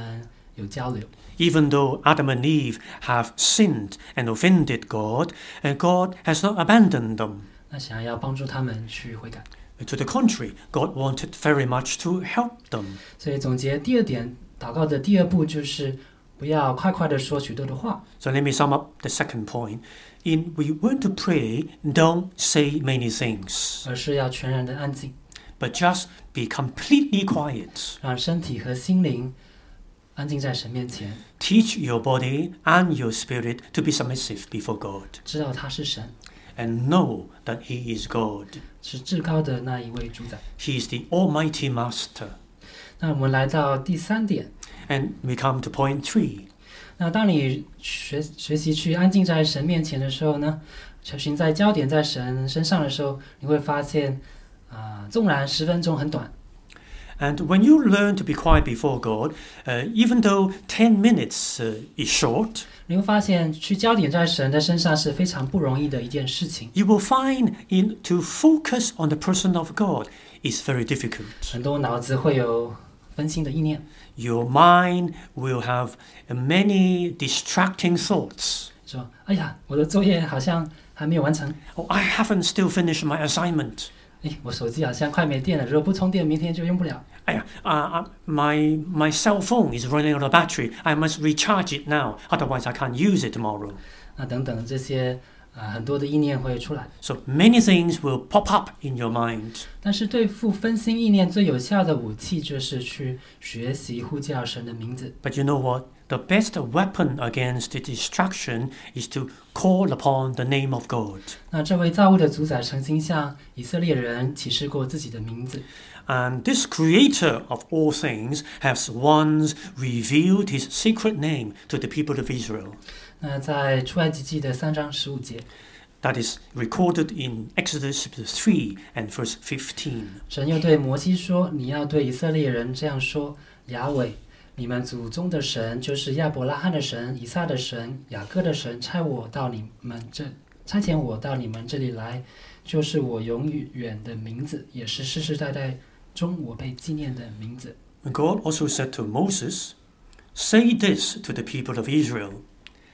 A: 有交流。
B: Even though Adam and Eve have sinned and offended God, and God has not abandoned them.
A: 那想要帮助他们去悔改。
B: To the contrary, God wanted very much to help them.
A: 所以总结第二点，祷告的第二步就是不要快快的说许多的话。
B: So let me sum up the second point. In we want to pray, don't say many things,
A: 而是要全然的安静，
B: but just be completely quiet.
A: 让身体和心灵安静在神面前，
B: Teach your body and your spirit to be submissive before God,
A: 知道他是神，
B: and know that He is God.
A: 是至高的那一位主宰。
B: He is the Almighty Master.
A: 那我们来到第三点，
B: And we come to point three.
A: 那当你学学习去安静在神面前的时候呢，求寻在焦点在神身上的时候，你会发现，啊、纵然十分钟很短，
B: And when you learn to be quiet before God, uh, even though ten minutes uh, is short,
A: 你会发现去焦点在神的身上是非常不容易的一件事情。
B: you will find in to focus on the person of God is very difficult.
A: 很多脑子会有分心的意念，
B: Your mind will have many distracting thoughts.
A: 说：“哎呀，我的作业好像还没有完成。
B: Oh, I haven't still finished my assignment.
A: 哎，我手机好像快没电了，如果不充电，明天就用不了。
B: Uh, uh, my, my cell phone is running out of battery. I must recharge it now, otherwise I can't use it tomorrow. ”
A: 那等等这些啊、很多的意念会出来。
B: So many things will pop up in your mind.
A: 但是对付分心意念最有效的武器就是去学习呼叫神的名字。
B: But you know what? The best weapon against the distraction is to call upon the name of God.
A: 那这位造物的主宰曾经向以色列人启示过自己的名字。
B: And this creator of all things has once revealed his secret name to the people of Israel.
A: 那在出埃及记的三章十五节，
B: That is recorded in Exodus chapter three and verse fifteen.
A: 神又对摩西说：“你要对以色列人这样说：雅伟，你们祖宗的神，就是亚伯拉罕的神、以撒的神、雅各的神，差我到你们这，差遣我到你们这里来，就是我永远的名字，也是世世代代中我被纪念的名字。”
B: And God also said to Moses, "Say this to the people of Israel: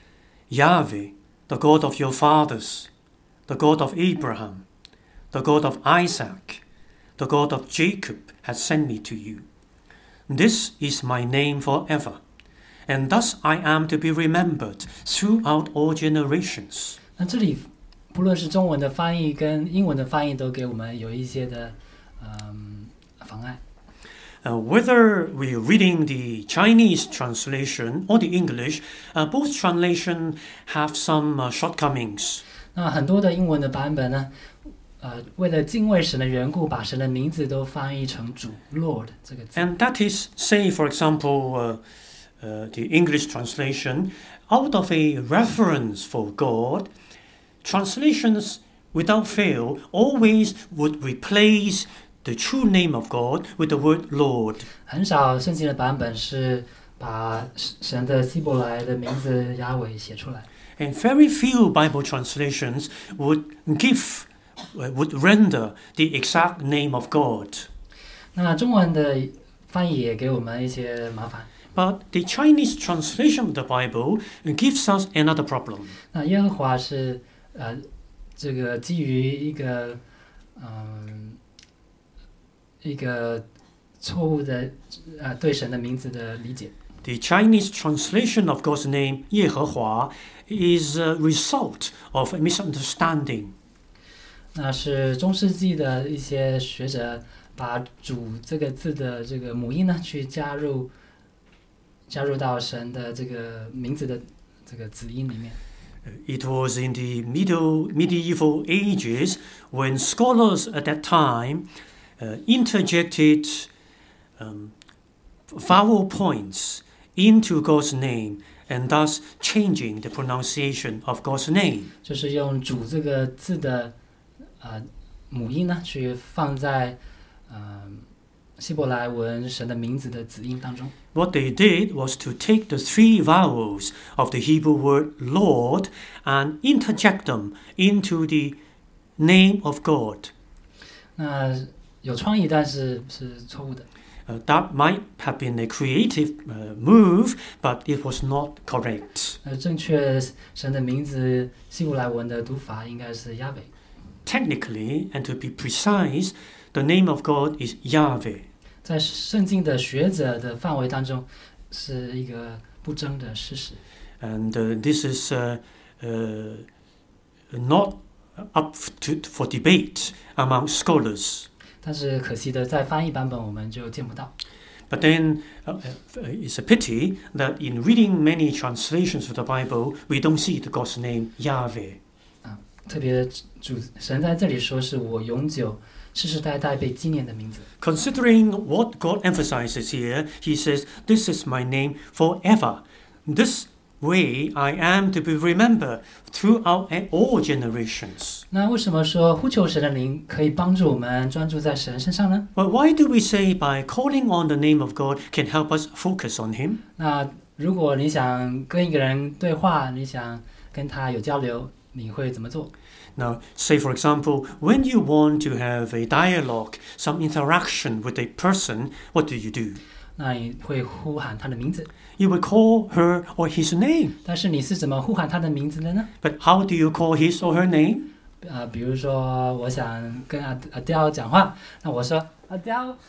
B: Yahweh, the God of your fathers, the God of Abraham, the God of Isaac, the God of Jacob has sent me to you. This is my name forever, and thus I am to be remembered throughout all generations."
A: 那这里不论是中文的翻译跟英文的翻译，都给我们有一些的嗯妨碍。
B: Uh, whether we're reading the Chinese translation or the English, uh, both translations have some uh, shortcomings.
A: 那很多的英文的版本呢，呃，为了敬畏神的缘故，把神的名字都翻译成主 Lord 这个字。
B: And that is, say, for example, uh, uh, the English translation, out of a reverence for God, translations without fail always would replace the true name of God with the word Lord.
A: 很少圣经的版本是把神的希伯来的名字雅伟写出来。
B: And very few Bible translations would give, uh, would render the exact name of God.
A: 那中文的翻译也给我们一些麻烦。
B: But the Chinese translation of the Bible gives us another problem.
A: 那耶和华是呃，这个基于一个嗯、一个错误的呃对神的名字的理解。
B: The Chinese translation of God's name, 耶和华, is a result of a misunderstanding.
A: 那是中世纪的一些学者把“主”这个字的这个母音呢，去加入加入到神的这个名字的这个子音里面。
B: It was in the middle, medieval ages when scholars at that time uh, interjected um, vowel points into God's name and thus changing the pronunciation of God's name.
A: 就是用“主”这个字的呃母音呢，去放在呃希伯来文神的名字的子音当中。
B: What they did was to take the three vowels of the Hebrew word Lord and interject them into the name of God.
A: 那有创意，但是是错误的。
B: Uh, that might have been a creative uh, move, but it was not correct.
A: 呃，正确神的名字希伯来文的读法应该是亚伟。
B: Technically, and to be precise, the name of God is Yahweh.
A: 在圣经的学者的范围当中，是一个不争的事实。
B: And uh, this is uh, uh, not up to, for debate among scholars.
A: 但是可惜的，在翻译版本我们就见不到。
B: But then uh, it's a pity that in reading many translations of the Bible, we don't see the God's name Yahweh.
A: 啊，特别主神在这里说是我永久、世世代代被纪念的名字。
B: Considering what God emphasizes here, He says, "This is my name forever." This way I am to be remembered throughout all generations.
A: 那为什么说呼求神的灵可以帮助我们专注在神身上呢？
B: Well, why do we say by calling on the name of God can help us focus on Him?
A: 那如果你想跟一个人对话，你想跟他有交流，你会怎么做？
B: Now, say for example, when you want to have a dialogue, some interaction with a person, what do you do?
A: 那你会呼喊他的名字，
B: You would call her or his name.
A: 但是你是怎么呼喊他的名字的呢？
B: But how do you call his or her name?
A: 呃，比如说我想跟阿阿刁讲话，那我说阿刁，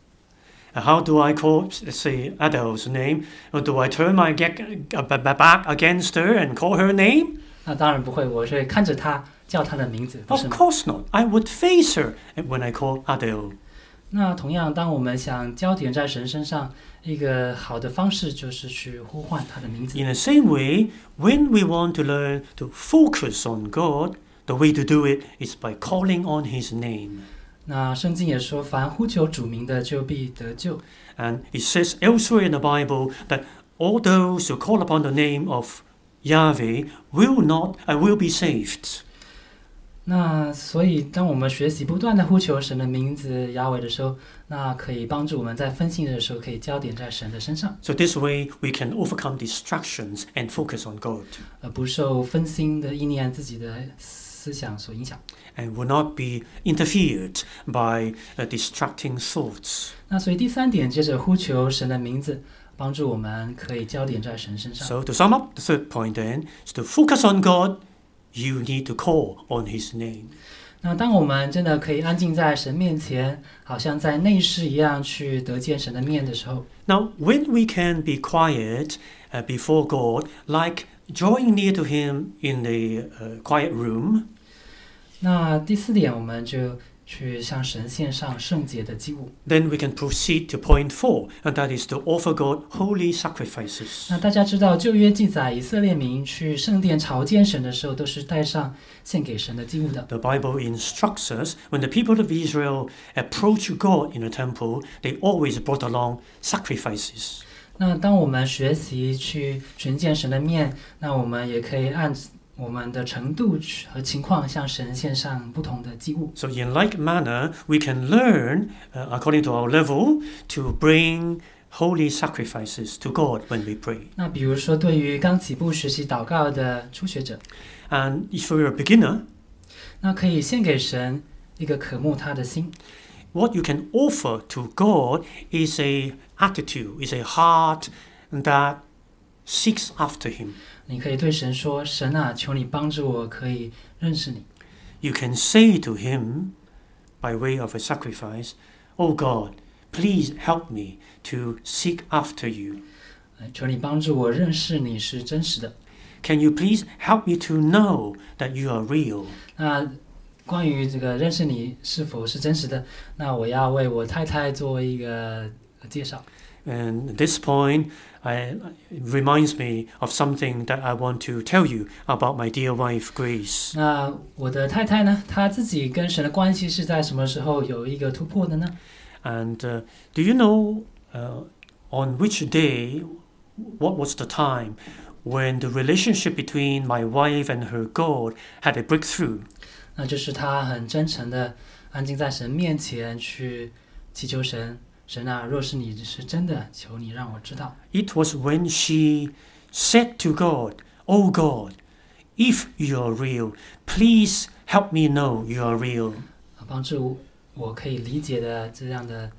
B: Uh, How do I call, let's say, Adele's name? Or do I turn my ge- uh, b- b- back against her and call her name?
A: 那当然不会，我会看着他叫他的名字，不是
B: Of
A: 吗？
B: course not. I would face her when I call Adele.
A: 那同样，当我们想焦点在神身上，一个好的方式就是去呼唤他的名字。
B: In the same way, when we want to learn to focus on God, the way to do it is by calling on His name.
A: 那圣经也说，凡呼求主名的，就必得救。
B: And it says elsewhere in the Bible that all those who call upon the name of Yahweh will not and will be saved.
A: 那所以，当我们学习不断的呼求神的名字亚伟的时候，那可以帮助我们在分心的时候，可以焦点在神的身上，
B: So this way we can overcome distractions and focus on God,
A: 而不受分心的意念、自己的思想所影响。
B: and will not be interfered by uh, distracting thoughts.
A: 那所以第三点，接着呼求神的名字，帮助我们可以焦点在神身上。
B: So to sum up, the third point then is to focus on God. You need to call on His name.
A: 那当我们真的可以安静在神面前，好像在内室一样去得见神的面的时候，
B: Now, when we can be quiet uh, before God, like drawing near to Him in the uh, quiet room,
A: 那第四点，我们就去向神献上圣洁的祭物。
B: then we can proceed to point four, and that is to offer God holy sacrifices.
A: 那大家知道旧约记载以色列民去圣殿朝见神的时候，都是带上献给神的祭物的。
B: The Bible instructs us when the people of Israel approach God in the temple, they always brought along sacrifices.
A: 那当我们学习去寻见神的面，那我们也可以按我们的程度和情况向神献上不同的祭物。
B: So in like manner, we can learn, uh, according to our level, to bring holy sacrifices to God when we pray.
A: 那比如说，对于刚起步学习祷告的初学者，
B: And if you're a beginner,
A: 那可以献给神一个渴慕他的心。
B: what you can offer to God is a attitude, is a heart that seeks after Him.
A: 你可以对神说：“神啊，求你帮助我，可以认识你。”
B: You can say to Him, by way of a sacrifice, "Oh God, please help me to seek after you.
A: 呃求你帮助我认识你是真实的。
B: Can you please help me to know that you are real?"
A: 那关于这个认识你是否是真实的，那我要为我太太做一个介绍。
B: And at this point, I, it reminds me of something that I want to tell you about my dear wife, Grace.
A: 那我的太太呢？她自己跟神的关系是在什么时候有一个突破的呢？
B: And uh, do you know uh, on which day, what was the time when the relationship between my wife and her God had a breakthrough?
A: 那就是她很真诚的安静在神面前去祈求神。神啊，若是你是真的，求你让我知道。
B: It was when she said to God, "Oh God, if you are real, please help me know you are real."
A: 帮助我可以理解的这样的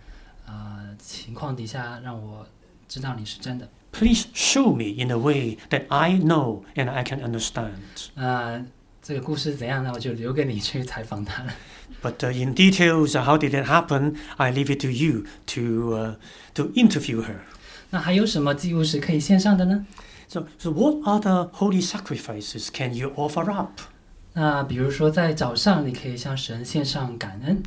A: 呃情况底下，让我知道你是真的。
B: Please show me in a way that I know and I can understand.
A: 那这个故事怎样呢？我就留给你去采访他了。
B: But uh, in details, uh, how did it happen? I leave it to you to uh, to interview her.
A: 那还有什么祭物是可以献上的呢？
B: So, so what other holy sacrifices can you offer up?
A: 那比如说在早上，你可以向神献上感恩。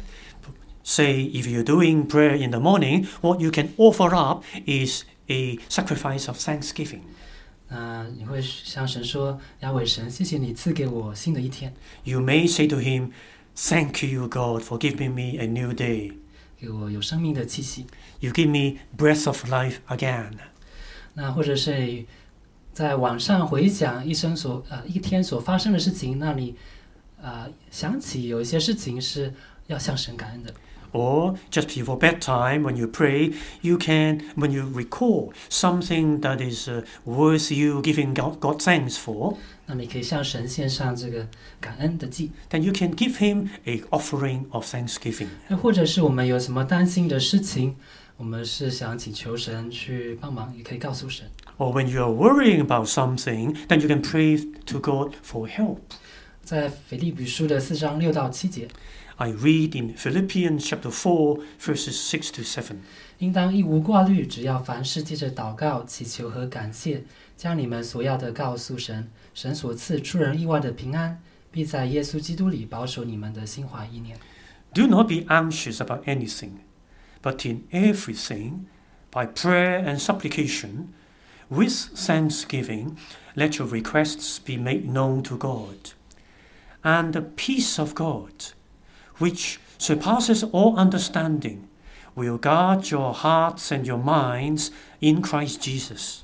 B: Say, if you're doing prayer in the morning, what you can offer up is a sacrifice of thanksgiving.
A: 那你会向神说：“亚伟神，谢谢你赐给我新的一天。
B: You may say to him, Thank you, God, for giving me a new day.
A: 给我有生命的气息。
B: You give me breath of life again. ”
A: 那或者是在网上回想一生所呃一天所发生的事情，那你呃想起有一些事情是要向神感恩的。
B: Or just before bedtime, when you pray, you can, when you recall something that is uh, worth you giving God, God thanks for,
A: 那你可以向神献上这个感恩的祭。
B: then you can give him a offering of thanksgiving.
A: 那或者是我们有什么担心的事情，我们是想请求神去帮忙，也可以告诉神。
B: Or when you are worrying about something, then you can pray to God for help.
A: 在腓立比书的四章六到七节，
B: I read in Philippians chapter four, verses six to seven.
A: 应当一无挂虑，只要凡事借着祷告、祈求和感谢，将你们所要的告诉神，神所赐出人意外的平安，必在耶稣基督里保守你们的心怀意念。
B: Do not be anxious about anything, but in everything, by prayer and supplication, with thanksgiving, let your requests be made known to God. And the peace of God, which surpasses all understanding, will guard your hearts and your minds in Christ Jesus.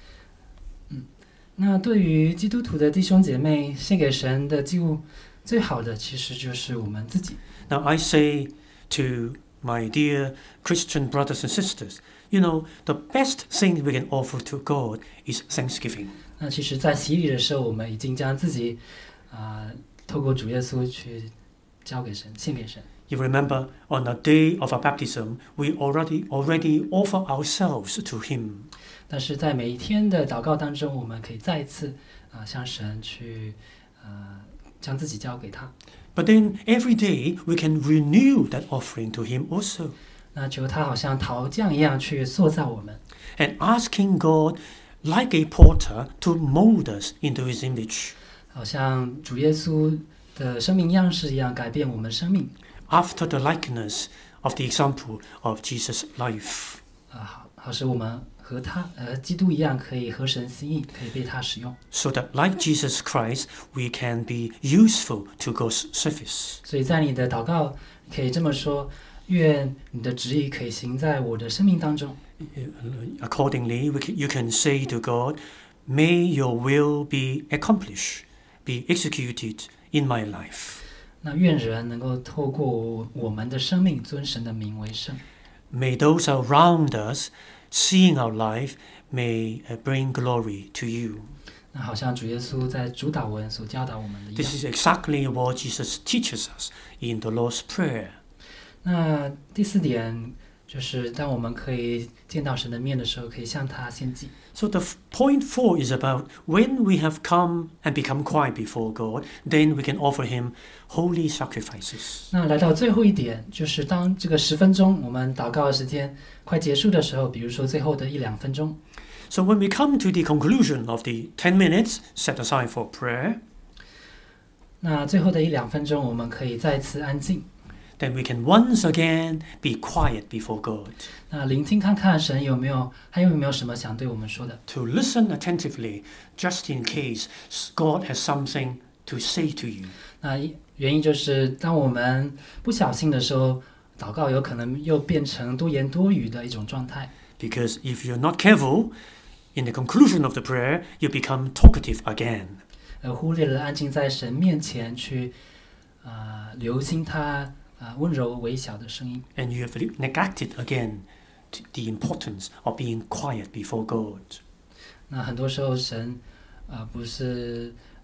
A: 那对于基督徒的弟兄姐妹，献给神的祭物，最好的其实就是我们自己。
B: Now I say to my dear Christian brothers and sisters, you know, the best thing we can offer to God is thanksgiving.
A: 那其实，在洗礼的时候，我们已经将自己啊、呃透过主耶稣去交给神，献给神。
B: You remember, on the day of our baptism, we already already offer ourselves to Him.
A: 但是在每一天的祷告当中，我们可以再一次啊、呃向神去呃将自己交给他。
B: But then every day we can renew that offering to Him also.
A: 那求他好像陶匠一样去塑造我们，
B: And asking God, like a potter, to mold us into His image.
A: 好像主耶稣的生命样式一样改变我们生命。
B: After the likeness of the example of Jesus' life.
A: 啊、好好使我们和他呃基督一样，可以合神心意，可以被他使用。
B: So that like Jesus Christ, we can be useful to God's service.
A: 所以在你的祷告可以这么说：愿你的旨意可以行在我的生命当中。
B: Accordingly, we can, you can say to God, may your will be accomplished, be executed in my life.
A: 那愿人能够透过我我们的生命尊神的名为圣。
B: May those around us, seeing our life, may uh, bring glory to you.
A: 那好像主耶稣在主导文所教导我们的一样。
B: This is exactly what Jesus teaches us in the Lord's Prayer.
A: 那第四点就是，当我们可以见到神的面的时候，可以向他献祭。
B: So the f- point four is about when we have come and become quiet before God, then we can offer Him holy sacrifices.
A: 那来到最后一点，就是当这个十分钟我们祷告的时间快结束的时候，比如说最后的一两分钟，
B: So when we come to the conclusion of the ten minutes set aside for prayer,
A: 那最后的一两分钟，我们可以再次安静，
B: then we can once again be quiet before God,
A: 那聆听看看神有没有还有没有什么想对我们说的。
B: to listen attentively just in case God has something to say to you.
A: 那一原因就是，当我们不小心的时候，祷告有可能又变成多言多语的一种状态。
B: Because if you're not careful, in the conclusion of the prayer, you become talkative again.
A: 而忽略了安静在神面前去，啊、呃，留心他啊、呃、温柔微小的声音。
B: And you have neglected again to the importance of being quiet before God.
A: 那很多时候神，呃，不是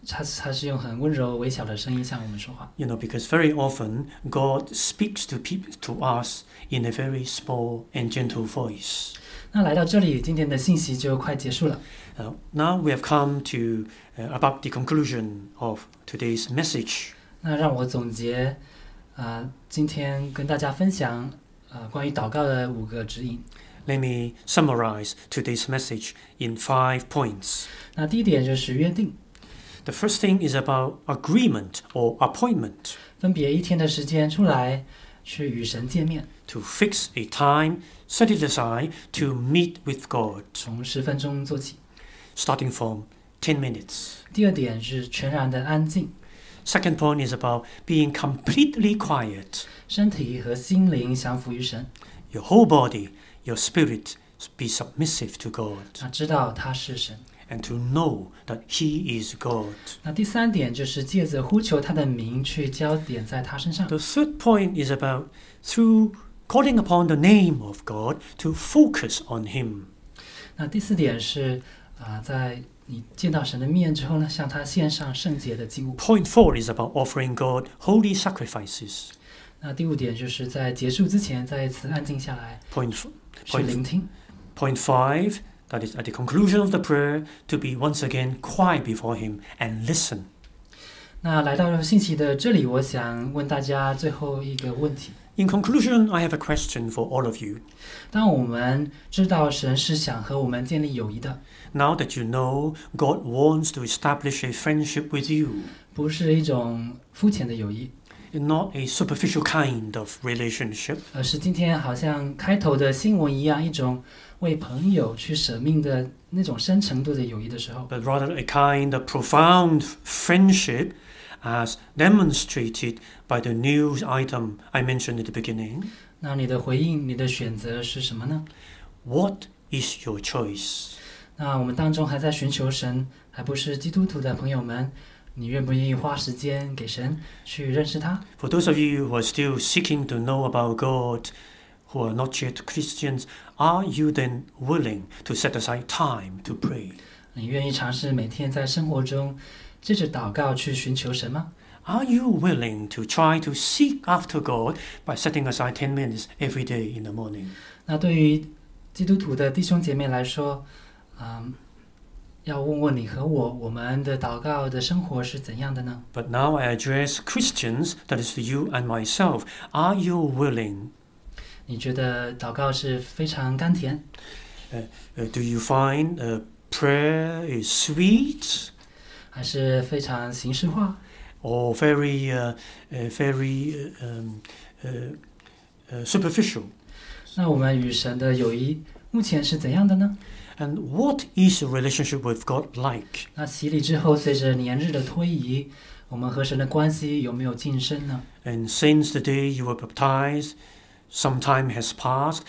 A: 他他是用很温柔微小的声音向我们说话。
B: You know, because very often God speaks to people to us in a very small and gentle voice.
A: 那来到这里，今天的信息就快结束了。
B: Uh, now we have come to uh, about the conclusion of today's message.
A: 那让我总结，啊、呃，今天跟大家分享，呃，关于祷告的五个指引。
B: Let me summarize today's message in five points.
A: 那第一点就是约定，
B: The first thing is about agreement or appointment.
A: 分别一天的时间出来，去与神见面，
B: To fix a time, set it aside to meet with God,
A: 从十分钟做起。
B: starting from ten minutes.
A: 第二点是全然的安静，
B: Second point is about being completely quiet.
A: 身体和心灵降服于神，
B: Your whole body, your spirit be submissive to God,
A: 那知道他是神。
B: and to know that He is God.
A: 那第三点就是借着呼求他的名，去焦点在他身上。
B: The third point is about through calling upon the name of God to focus on Him.
A: 那第四点是啊、呃，在你见到神的面之后呢，向他献上圣洁的祭物。
B: Point four is about offering God holy sacrifices.
A: 那第五点就是在结束之前再一次安静下来，
B: Point, f-
A: 去
B: point,
A: 聆听。
B: point five, that is at the conclusion of the prayer, to be once again quiet before Him and listen.
A: 那来到信息的这里，我想问大家最后一个问题：
B: In conclusion, I have a question for all of you.
A: 当我们知道神是想和我们建立友谊的，
B: Now that you know God wants to establish a friendship with you,
A: 不是一种肤浅的友谊，
B: not a superficial kind of relationship,
A: 而是今天好像开头的新闻一样，一种为朋友去舍命的那种深程度的友谊的时候，
B: but rather a kind of profound friendship as demonstrated by the news item I mentioned at the beginning.
A: 那你的回应，你的选择是什么呢？
B: What is your choice?
A: 那我们当中还在寻求神，还不是基督徒的朋友们，你愿不愿意花时间给神去认识他？
B: For those of you who are still seeking to know about God, who are not yet Christians, are you then willing to set aside time to pray?
A: 你愿意尝试每天在生活中借着祷告去寻求神吗？
B: Are you willing to try to seek after God by setting aside ten minutes every day in the morning?
A: 那对于基督徒的弟兄姐妹来说，嗯，要问问你和我，我们的祷告的生活是怎样的呢？
B: But now I address Christians, that is for you and myself. Are you willing?
A: 你觉得祷告是非常甘甜，
B: Uh, do you find uh, prayer is sweet
A: 还是非常形式化？
B: or very, uh, uh, very uh, um, uh, uh, superficial?
A: 那我们与神的友谊目前是怎样的呢？
B: And what is your relationship with God like?
A: 那洗礼之后，随着年日的推移，我们和神的关系有没有晋升呢？
B: And since the day you were baptized, some time has passed.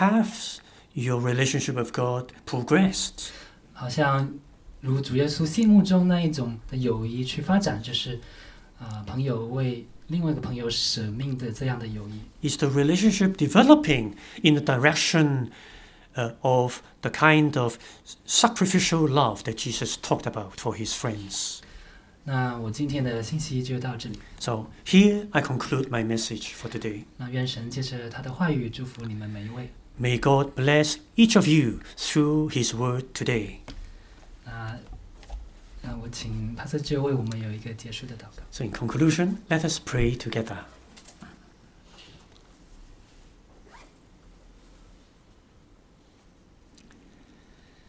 B: Has your relationship with God progressed?
A: 好像如主耶稣心目中那一种的友谊去发展，就是啊、呃，朋友为另外一个朋友舍命的这样的友谊。
B: Is the relationship developing in the direction uh, of the kind of sacrificial love that Jesus talked about for his friends?
A: 那我今天的信息就到这里。
B: So here I conclude my message for today.
A: 那愿神借着他的话语祝福你们每一位。
B: May God bless each of you through his word today.
A: 那那我请帕斯就为我们有一个结束的祷告。
B: So in conclusion, let us pray together.